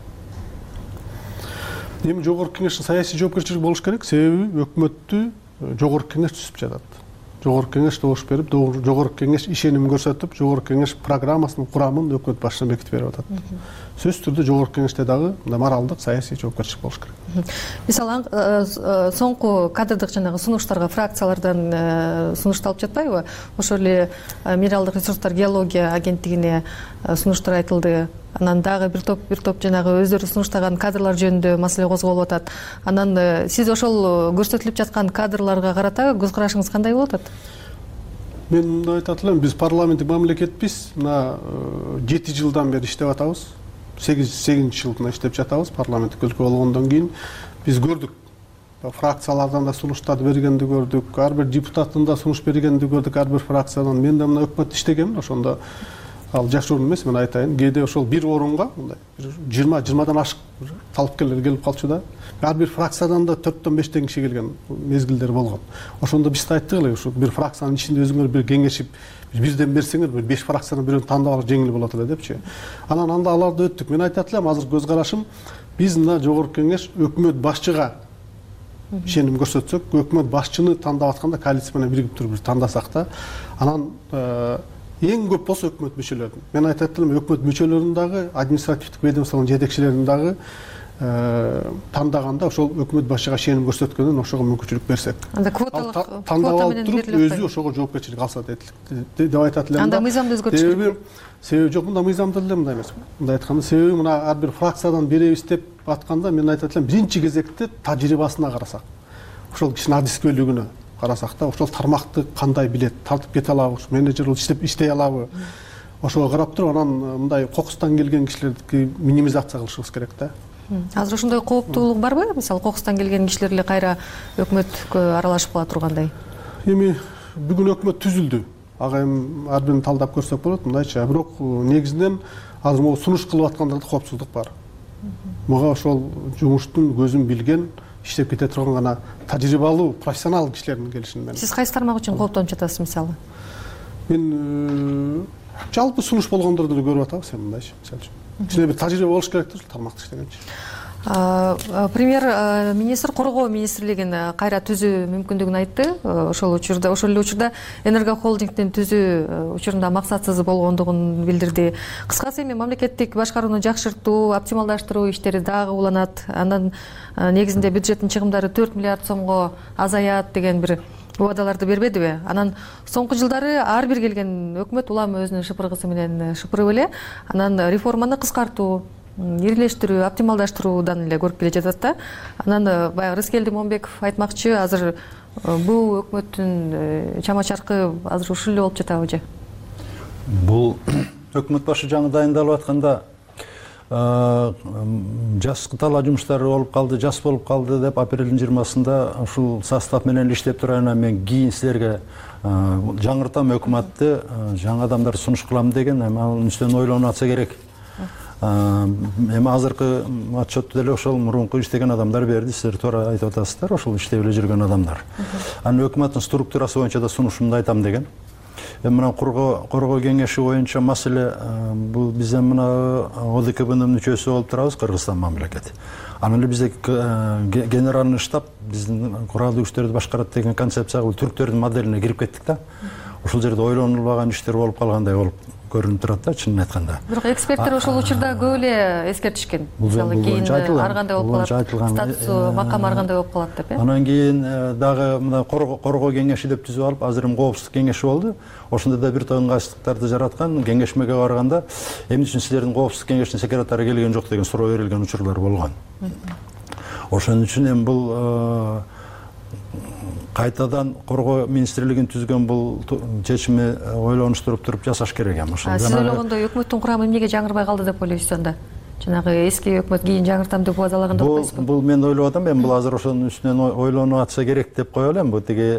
Эми жогорку кеңештин саясий жоопкерчилиги болуш керек, себеби өкмөттү жогорку кеңеш түзүп жатат. Жогорку кеңеш добуш берип, жогорку кеңеш ишеним көрсөтүп, жогорку кеңеш программасынын курамын өкмөт башчысына бекитип берип атат. Сөзсүз түрдө жогорку кеңеште дагы моралдык, саясий жоопкерчилик болуш керек. Мисалы, соңку кадрдык жанагы сунуштарга фракциялардан сунушталып жатпайбы? Ошол эле минералдык ресурстар геология агенттигине сунуштар айтылды. Анан дагы бир топ бир топ жанагы өздөрү сунуштаган кадрлар жөнүндө маселе козголуп атат. Анан сиз ошол көрсөтүлүп жаткан кадрларга карата көз карашыңыз кандай болуп атат? Мен мындай айтат элем, биз парламенттик мамлекетпиз. Мына жети жылдан бери иштеп атабыз. сегизинчи жылдан иштеп жатабыз. Парламенттик өлкө болгондон кийин биз көрдүк. Фракциялардан да сунуштарды бергенди көрдүк. Ар бир депутаттын да сунуш бергенди көрдүк ар бир фракциядан. Мен да мына өкмөттө иштегенмин, ошондо ал жашыруун эмес, мен айтайын, кээде ошол бир орунга мындай жыйырма жыйырмадан ашык талапкерлер келип калчу да. Ар бир фракциядан да төрттөн бештен киши келген мезгилдер болгон. Ошондо биз да айттык эле, ушул бир фракциянын ичинде өзүңөр бир кеңешип, бирден берсеңер, бир беш фракциядан бирөөнү тандап алып жеңил болот эле депчи. Анан анда аларды өттүк. Мен айтат элем, азыр көз карашым, биз мына жогорку кеңеш өкмөт башчыга ишеним көрсөтсөк, өкмөт башчыны тандап атканда коалиция менен биригип туруп бир тандасак да, анан эң көп болсо өкмөт мүчөлөрүн. Мен айтат элем, өкмөт мүчөлөрүн дагы, административдик ведомствонун жетекчилерин дагы тандаганда ошол өкмөт башчыга ишеним көрсөткөндөн ошого мүмкүнчүлүк берсек. Анда квоталык квота менен берилет. Өзү ошого жоопкерчилик алса деп айтат элем. Анда мыйзамды өзгөртүш керек. Себеби жок, мында мыйзамда эле мындай эмес. Мындай айтканда, себеби мына ар бир фракциядан беребиз деп атканда мен айтат элем, биринчи кезекте тажрыйбасына карасак, ошол кишинин адискерлигине карасак да, ошол тармакты кандай билет, тартып кете алабы, менеджер болуп иштеп иштей алабы, ошого карап туруп анан мындай кокустан келген кишилерди минимизация кылышыбыз керек да. Азыр ошондой кооптуулук барбы? Мисалы, кокустан келген кишилер эле кайра өкмөткө аралашып кала тургандай. Эми бүгүн өкмөт түзүлдү. Ага эми ар бирин талдап көрсөк болот, мындайча. Бирок негизинен азыр могу сунуш кылып аткандарды коопсуздук бар. Мага ошол жумуштун көзүн билген, иштеп кете турган гана тажрыйбалуу, профессионал кишилердин келишин менен. Сиз кайсы тармак үчүн кооптонуп жатасыз мисалы? Мен жалпы сунуш болгондорду эле көрүп атабыз, эми мындайча, мисалы үчүн. Кичине бир тажрыйба болуш керектир ушул тармакта иштегенчи. Премьер министр коргоо министрлигин кайра түзүү мүмкүндүгүн айтты. Ошол учурда, ошол эле учурда Энерго холдингдин түзүү учурунда максатсыз болгондугун билдирди. Кыскасы эми мамлекеттик башкарууну жакшыртуу, оптималдаштыруу иштери дагы уланат. Андан негизинде бюджеттин чыгымдары төрт миллиард сомго азаят деген бир убадаларды бербедиби? Анан соңку жылдары ар бир келген өкмөт улам өзүнүн шыпыргысы менен шыпырып эле, анан реформаны кыскартуу, ирилештирүү, оптималдаштыруудан эле көрүп келе жатат да. Анан баягы Рыскелди Момбеков айтмакчы, азыр бул өкмөттүн чама чаркы азыр ушул эле болуп жатабы же? Бул өкмөт башы жаңы дайындалып атканда жас кытала жумуштары болуп калды, жас болуп калды деп апрелдин жыйырмасында ушул состав менен иштеп тургандан мен кийин силерге жаңыртам өкмөттү, жаңы адамдар сунуш кылам деген, эми анын үстүнөн ойлонуп атса керек. Эми азыркы отчетту деле ошол мурунку иштеген адамдар берди, силер туура айтып атасыздар, ошол иштеп эле жүргөн адамдар. Анан өкмөттүн структурасы боюнча да сунушумду айтам деген. Эми мына коргоо кеңеши боюнча маселе бул биз эми мына О Д К Б'нын мүчөсү болуп турабыз, Кыргызстан мамлекети. Анан эле бизде генеральный штаб биздин куралдуу күчтөрдү башкарат деген концепцияга бул түрктөрдүн моделине кирип кеттик да. Ошол жерде ойлонулбаган иштер болуп калгандай болуп көрүнүп турат да, чынын айтканда. Бирок эксперттер ошол учурда көп эле эскертишкен. Мисалы кийин ар кандай болуп калат, статусу, макам ар кандай болуп калат деп, э? Анан кийин дагы мына коргоо кеңеши деп түзүп алып, азыр эми коопсуздук кеңеши болду. Ошондо да бир топ ыңгайсыздыктарды жараткан. Кеңешмеге барганда эмне үчүн силердин коопсуздук кеңешинин секретары келген жок деген суроо берилген учурлар болгон. Ошон үчүн эми бул кайтадан коргоо министрлигин түзгөн бул чечими ойлонуштуруп туруп жасаш керек эми. Сиз ойлогондо өкмөттүн курамы эмнеге жаңырбай калды деп ойлойсуз анда? Жанагы эски өкмөт кийин жаңыртам деп убадалаган деп атпайсызбы? Бул мен ойлоп атам, эми бул азыр ошонун үстүнөн ойлонуп атса керек деп кое элем. Бул тиги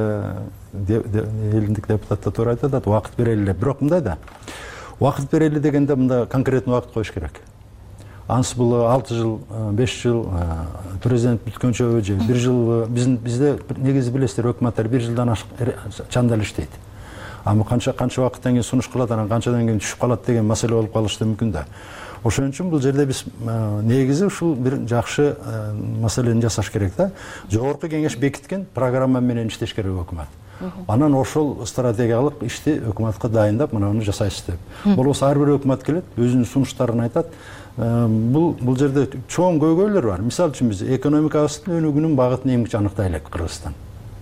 элдик депутат да туура айтып атат, убакыт берели деп. Бирок мындай да. Убакыт берели дегенде мында конкретный убакыт коюш керек. Ансы бул алты жыл, беш жыл президент бүткөнчө же бир жыл биздин бизде негизи билесиздер, өкмөттөр бир жылдан ашык чандал иштейт. Ама канча канча убакыттан кийин сунуш кылат, анан канчадан кийин түшүп калат деген маселе болуп калышы мүмкүн да. Ошон үчүн бул жерде биз негизи ушул бир жакшы маселени жасаш керек да. Жогорку кеңеш бекиткен программа менен иштеш керек өкмөт. Анан ошол стратегиялык ишти өкмөткө дайындап, мынаны жасайсыз деп. Болбосо ар бир өкмөт келет, өзүнүн сунуштарын айтат. Бул бул жерде чоң көйгөйлөр бар. Мисалы үчүн биз экономикабыздын өнүгүүнүн багытын эмгиче аныктай элек Кыргызстан.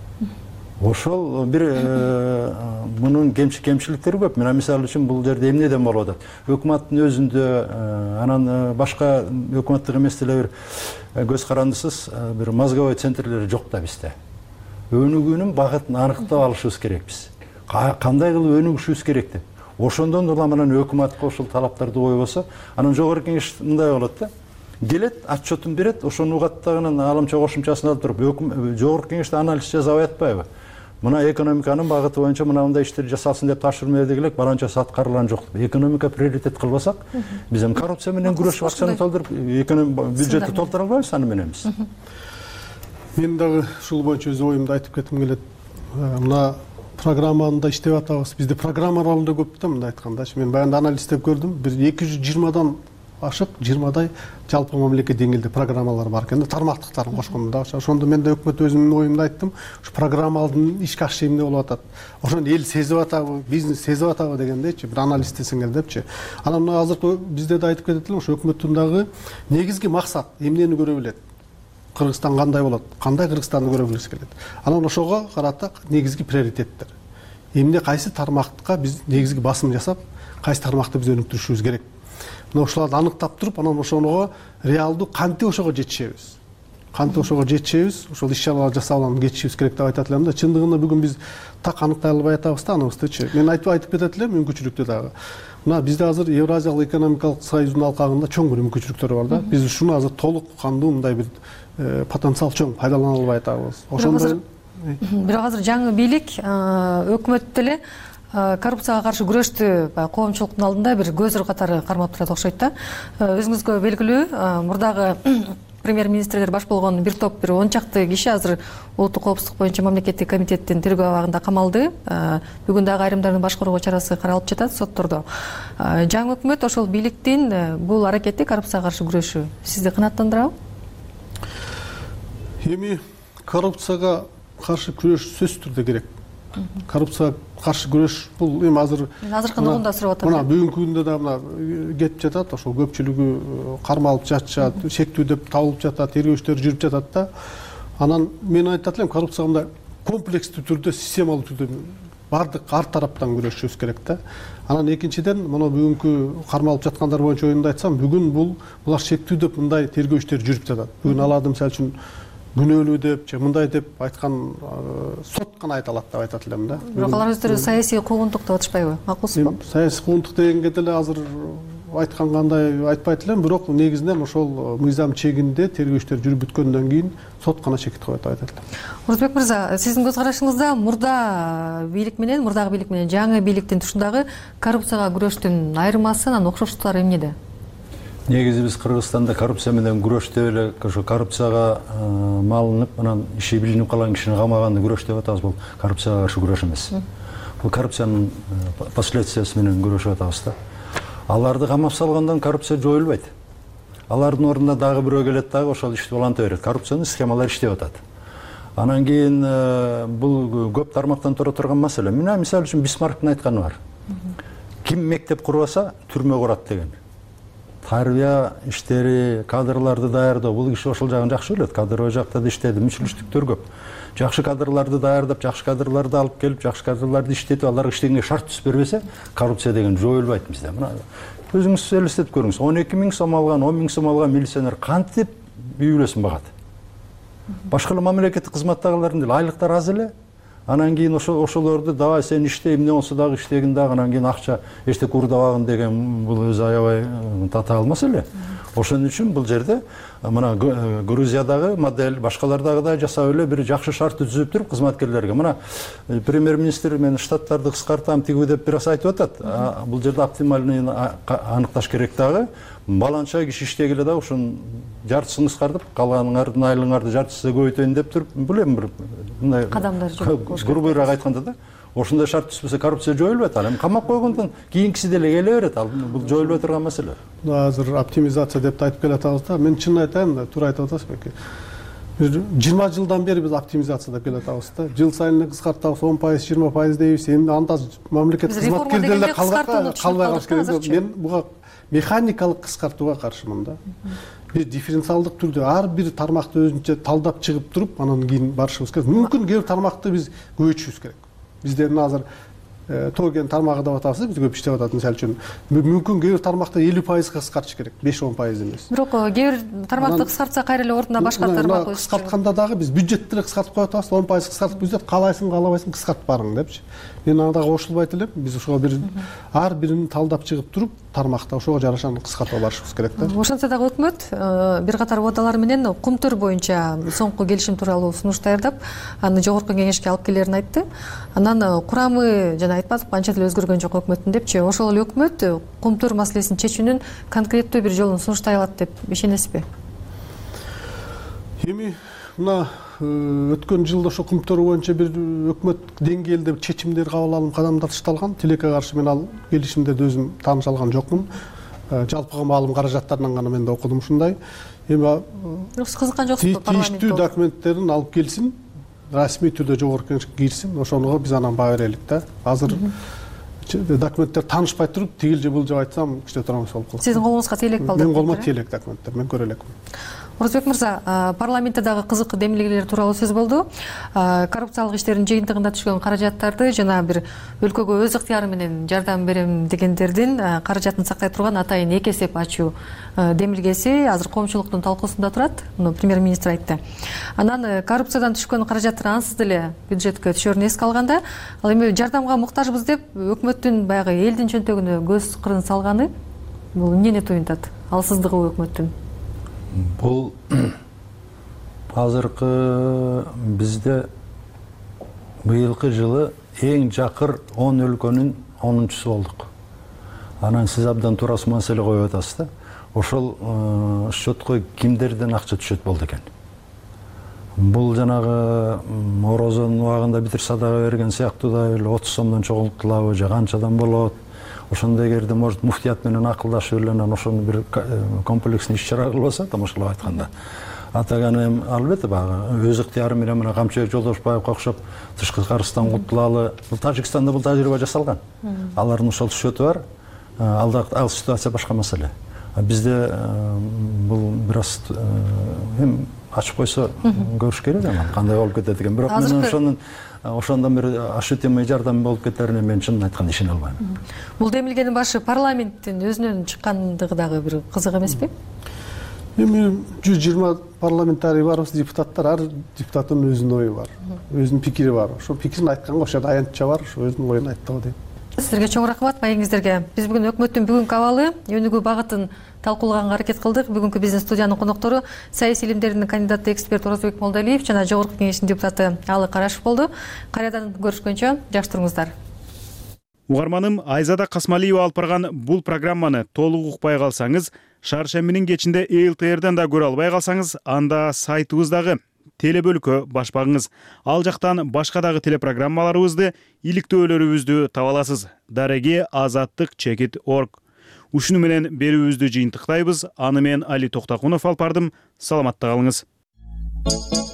Ошол бир мунун кемчиликтери көп. Мына мисалы үчүн бул жерде эмнеден болуп атат? Өкмөттүн өзүндө, анан башка өкмөттүк эмес деле бир көз карандысыз бир мозговой центрлери жок да бизде. Өнүгүүнүн багытын аныктап алышыбыз керек биз. Кандай кылып өнүгүшүбүз керек деп. Ошондон улам анан өкмөткө ошол талаптарды койбосо, анан жогорку кеңеш мындай болот да. Келет, отчетун берет, ошону угаттагынан аламча кошумчасын алып туруп, жогорку кеңеште анализ жасап атпайбы? Мына экономиканын багыты боюнча мына мындай иштер жасалсын деп тапшырма бердик элек, баранчасы аткарылган жок. Экономика приоритет кылбасак, биз эми коррупция менен күрөшүп акчаны толтуруп, бюджетти толтура албайбыз аны менен биз. Мен дагы ушул боюнча өз оюмду айтып кетким келет. Мына программада иштеп атабыз. Бизде программалар да көп да, мындай айткандачы. Мен баягы анализдеп көрдүм. Бир эки жүз жыйырмадан ашык жыйырмадай жалпы мамлекет деңгээлде программалар бар экен да, тармактыктарын кошкондо да. Ошондо мен да өкмөт өзүмдүн оюмду айттым. Ушу программалардын ишке ашышы эмне болуп атат? Ошону эл сезип атабы, бизнес сезип атабы дегендейчи, бир анализ десеңер депчи. Анан мына азыр бизде да айтып кетет элем, ушу өкмөттүн дагы негизги максат эмнени көрө билет? Кыргызстан кандай болот? Кандай Кыргызстанды көрө билгиси келет? Анан ошого карата негизги приоритеттер. Эмне кайсы тармакка биз негизги басым жасап, кайсы тармакты биз өнүктүрүшүбүз керек? Мына ошолорду аныктап туруп, анан ошого реалдуу кантип ошого жетишебиз? Кантип ошого жетишебиз? Ошол иш-чараларды жасап алып кетишибиз керек деп айтат элем да. Чындыгында бүгүн биз так аныктай албай атабыз да аныбыздычы. Мен айтып айтып кетет элем мүмкүнчүлүктү дагы. Мына бизде азыр Евразиялык экономикалык союздун алкагында чоң бир мүмкүнчүлүктөр бар да. Биз ушуну азыр толук кандуу мындай бир потенциал чоң пайдалана албай атабыз. Ошондой бирок азыр жаңы бийлик өкмөт деле коррупцияга каршы күрөштү коомчулуктун алдында бир көзүр катары кармап турат окшойт да. Өзүңүзгө белгилүү, мурдагы премьер-министрлер баш болгон бир топ бир он чакты киши азыр улуттук коопсуздук боюнча мамлекеттик комитеттин тергөө абагында камалды. Бүгүн дагы айрымдарын баш коргоо чарасы каралып жатат соттордо. Жаңы өкмөт ошол бийликтин бул аракети коррупцияга каршы күрөшүү сизди канааттандырабы? Эми коррупцияга каршы күрөш сөзсүз түрдө керек. Коррупцияга каршы күрөш бул эми азыр азыркы нугунда сурап атат. Мына бүгүнкү күндө да мына кетип жатат, ошол көпчүлүгү кармалып жатышат, шектүү деп табылып жатат, тергөөчтөр жүрүп жатат да. Анан мен айтат элем, коррупция мындай комплекстүү түрдө, системалуу түрдө бардык ар тараптан күрөшүбүз керек да. Анан экинчиден мына бүгүнкү кармалып жаткандар боюнча оюнду айтсам, бүгүн бул булар шектүү деп мындай тергөө иштери жүрүп жатат. Бүгүн аларды мисалы үчүн күнөөлүү деп же мындай деп айткан сот гана айта алат деп айтат элем да. Бирок алар өздөрү саясий куугунтук деп атышпайбы? Макулсузбу? Саясий куугунтук дегенге деле азыр айткан кандай айтпайт элем, бирок негизинен ошол мыйзам чегинде тергөө иштери жүрүп бүткөндөн кийин сот гана шектеп коет деп айтат элем. Орозбек мырза, сиздин көз карашыңызда мурда бийлик менен, мурдагы бийлик менен жаңы бийликтин тушундагы коррупцияга күрөштүн айырмасы, анан окшоштуктары эмнеде? Негизи биз Кыргызстанда коррупция менен күрөштө эле ошо коррупцияга малынып, анан иши билинип калган кишини камаганды күрөш деп атабыз. Бул коррупцияга каршы күрөш эмес. Бул коррупциянын последствиясы менен күрөшүп атабыз да. Аларды камап салгандан коррупция жоюлбайт. Алардын ордуна дагы бирөө келет дагы ошол ишти уланта берет. Коррупциянын схемалары иштеп атат. Анан кийин бул көп тармактан тура турган маселе. Мына мисалы үчүн Бисмарктын айтканы бар. Ким мектеп курбаса, түрмө курат деген. Тарбия иштери, кадрларды даярдоо, бул киши ошол жагын жакшы билет. Кадровый жакта да иштеди, мүчүлүштүктөр көп. Жакшы кадрларды даярдап, жакшы кадрларды алып келип, жакшы кадрларды иштетип, аларга иштегенге шарт түзүп бербесе, коррупция деген жоюлбайт бизде. Мына өзүңүз элестетип көрүңүз. он эки миң сом алган, он миң сом алган милиционер кантип үй бүлөсүн багат? Башка эле мамлекеттик кызматтагылардын деле айлыктары аз эле. Анан кийин ошол ошолорду давай сен иште, эмне болсо дагы иштегин дагы, анан кийин акча эчтеке урдабагын деген бул өзү аябай татаал маселе. Ошон үчүн бул жерде мына Грузиядагы модель, башкалардагыдай жасап эле бир жакшы шарт түзүп туруп кызматкерлерге. Мына премьер-министр мен штаттарды кыскартам тигүү деп бир аз айтып атат. Бул жерде оптимальный аныкташ керек дагы. Баланча киши иштегиле дагы ошонун жартысын кыскартып, калганыңардын айлыгыңарды жартысына көбөйтөйүн деп туруп, бул эми бир мындай кадамдар жүрүп, грубыйраак айтканда да, ошондой шарт түзбөсө коррупция жоюлбайт. Ал эми камап койгондон кийинкиси деле келе берет. Ал бул жоюлбай турган маселе. Азыр оптимизация деп айтып келатабыз да. Мен чын айтайын да, туура айтып атасыз беки. Бир жыйырма жылдан бери биз оптимизация деп келатабыз да. Жыл сайын кыскартабыз, он пайыз, жыйырма пайыз дейбиз. Эми анда мамлекет кызматкерлери деле калбай калыш керек. Мен буга механикалык кыскартууга каршымын да. Бир дифференциалдык түрдө ар бир тармакты өзүнчө талдап чыгып туруп, анан кийин барышыбыз керек. Мүмкүн кээ бир тармакты биз көбөйтүшүбүз керек. Бизде мына азыр тоген тармагы деп атабыз, биз көп иштеп атат. Мисалы үчүн мүмкүн кээ бир тармакты элүү пайызга кыскартыш керек, беш он пайыз эмес. Бирок кээ бир тармакты кыскартса кайра эле ордуна башка тармак коюш. Кыскартканда дагы биз бюджетти эле кыскартып коюп атабыз, он пайыз кыскартып бюджет каалайсың, каалабайсың кыскартып барың депчи. Мен ага дагы кошулбайт элем. Биз ошого бир ар бирин талдап чыгып туруп, тармакта ошого жараша кыскартып барышыбыз керек да. Ошентсе дагы өкмөт бир катар убадалар менен кумтөр боюнча соңку келишим тууралуу сунуш даярдап, аны жогорку кеңешке алып келерин айтты. Анан курамы жана айтпадык анча деле өзгөргөн жок өкмөттүн депчи. Ошол эле өкмөт кумтөр маселесин чечүүнүн конкреттүү бир жолун сунуштай алат деп ишенесизби? Эми мына өткөн жылда ошо кумтөр боюнча бир өкмөт деңгээлде чечимдер кабыл алынып, кадамдар ташталган. Тилекке каршы мен ал келишимдерди өзүм тааныша алган жокмун. Жалпыга маалым каражаттарынан гана мен да окудум ушундай. Эми кызыккан жоксузбу парламентте? Тийиштүү документтерин алып келсин, расмий түрдө жогорку кеңешке кирсин, ошоного биз анан баа берелик да. Азыр документтер таанышпай туруп, тигил же бул деп айтсам, кичине туура эмес болуп калат. Сиздин колуңузга тейлек балдар? Мен колума тейлек документтер, мен көрө элекмин. Орозбек мырза, парламентте дагы кызык демилгелер тууралуу сөз болду. Коррупциялык иштердин жыйынтыгында түшкөн каражаттарды жана бир өлкөгө өз ыктыяры менен жардам берем дегендердин каражатын сактай турган атайын эки эсеп ачуу демилгеси азыр коомчулуктун талкуусунда турат. Муну премьер-министр айтты. Анан коррупциядан түшкөн каражаттар ансыз деле бюджетке түшөрүн эске алганда, ал эми жардамга муктажбыз деп өкмөттүн баягы элдин чөнтөгүнө көз кырын салганы бул эмнени туюнтат? Алсыздыгы өкмөттүн. Бул азыркы бизде быйылкы жылы эң жакыр он өлкөнүн онунчусу болдук. Анан сиз абдан туура маселе коюп атасыз да. Ошол счетко кимдерден акча түшөт болду экен. Бул жанагы орозонун убагында битир садага берген сыяктуудай эле отуз сомдон чогултулабы же канчадан болот? Ошондой жерде может муфтият менен акылдашып эле анан ошону бир комплексный иш-чара кылбаса, тамашалап айтканда. Атаганы албетте баягы өз ыктыяры менен мына Камчыбек Жолдошбаевга окшоп тышкы карыздан кутулалы. Бул Тажикстанда бул тажрыйба жасалган. Алардын ошол счету бар. Алда ал ситуация башка маселе. Бизде бул бир аз эми ачып койсо көрүш керек анан кандай болуп кетет экен. Бирок мен ошонун ошондон бери ощутимый жардам болуп кетерине мен чынын айтканда ишене албайм. Бул демилгенин башы парламенттин өзүнөн чыккандыгы дагы бир кызык эмеспи? Эми жүз жыйырма парламентарий барбыз, депутаттар, ар депутаттын өзүнүн ою бар, өзүнүн пикири бар. Ошол пикирин айтканга ошол аянтча бар, ошо өзүнүн оюн айтты го дейм. Сизерге чоң рахмат, маегиңиздерге. Биз бүгүн өкмөттүн бүгүнкү абалы, өнүгүү багытын талкуулаганга аракет кылдык. Бүгүнкү биздин студиянын коноктору саясий илимдердин кандидаты эксперт Оразбек Молдалиев жана Жогорку Кеңештин депутаты Алы Карашев болду. Кайрадан көрүшкөнчө жакшы туруңуздар. Угарманым Айзада Касмалиева алып барган бул программаны толук укпай калсаңыз, шаршембинин кечинде Эл Т Р'ден да көрө албай калсаңыз, анда сайтыбыздагы телебөлкө баш багыңыз. Ал жактан башка дагы телепрограммаларыбызды, иликтөөлөрүбүздү таба аласыз. Дареги азаттык чекит орг. Ушуну менен берүүбүздү жыйынтыктайбыз. Аны мен Али Токтакунов алып бардым. Саламатта калыңыз.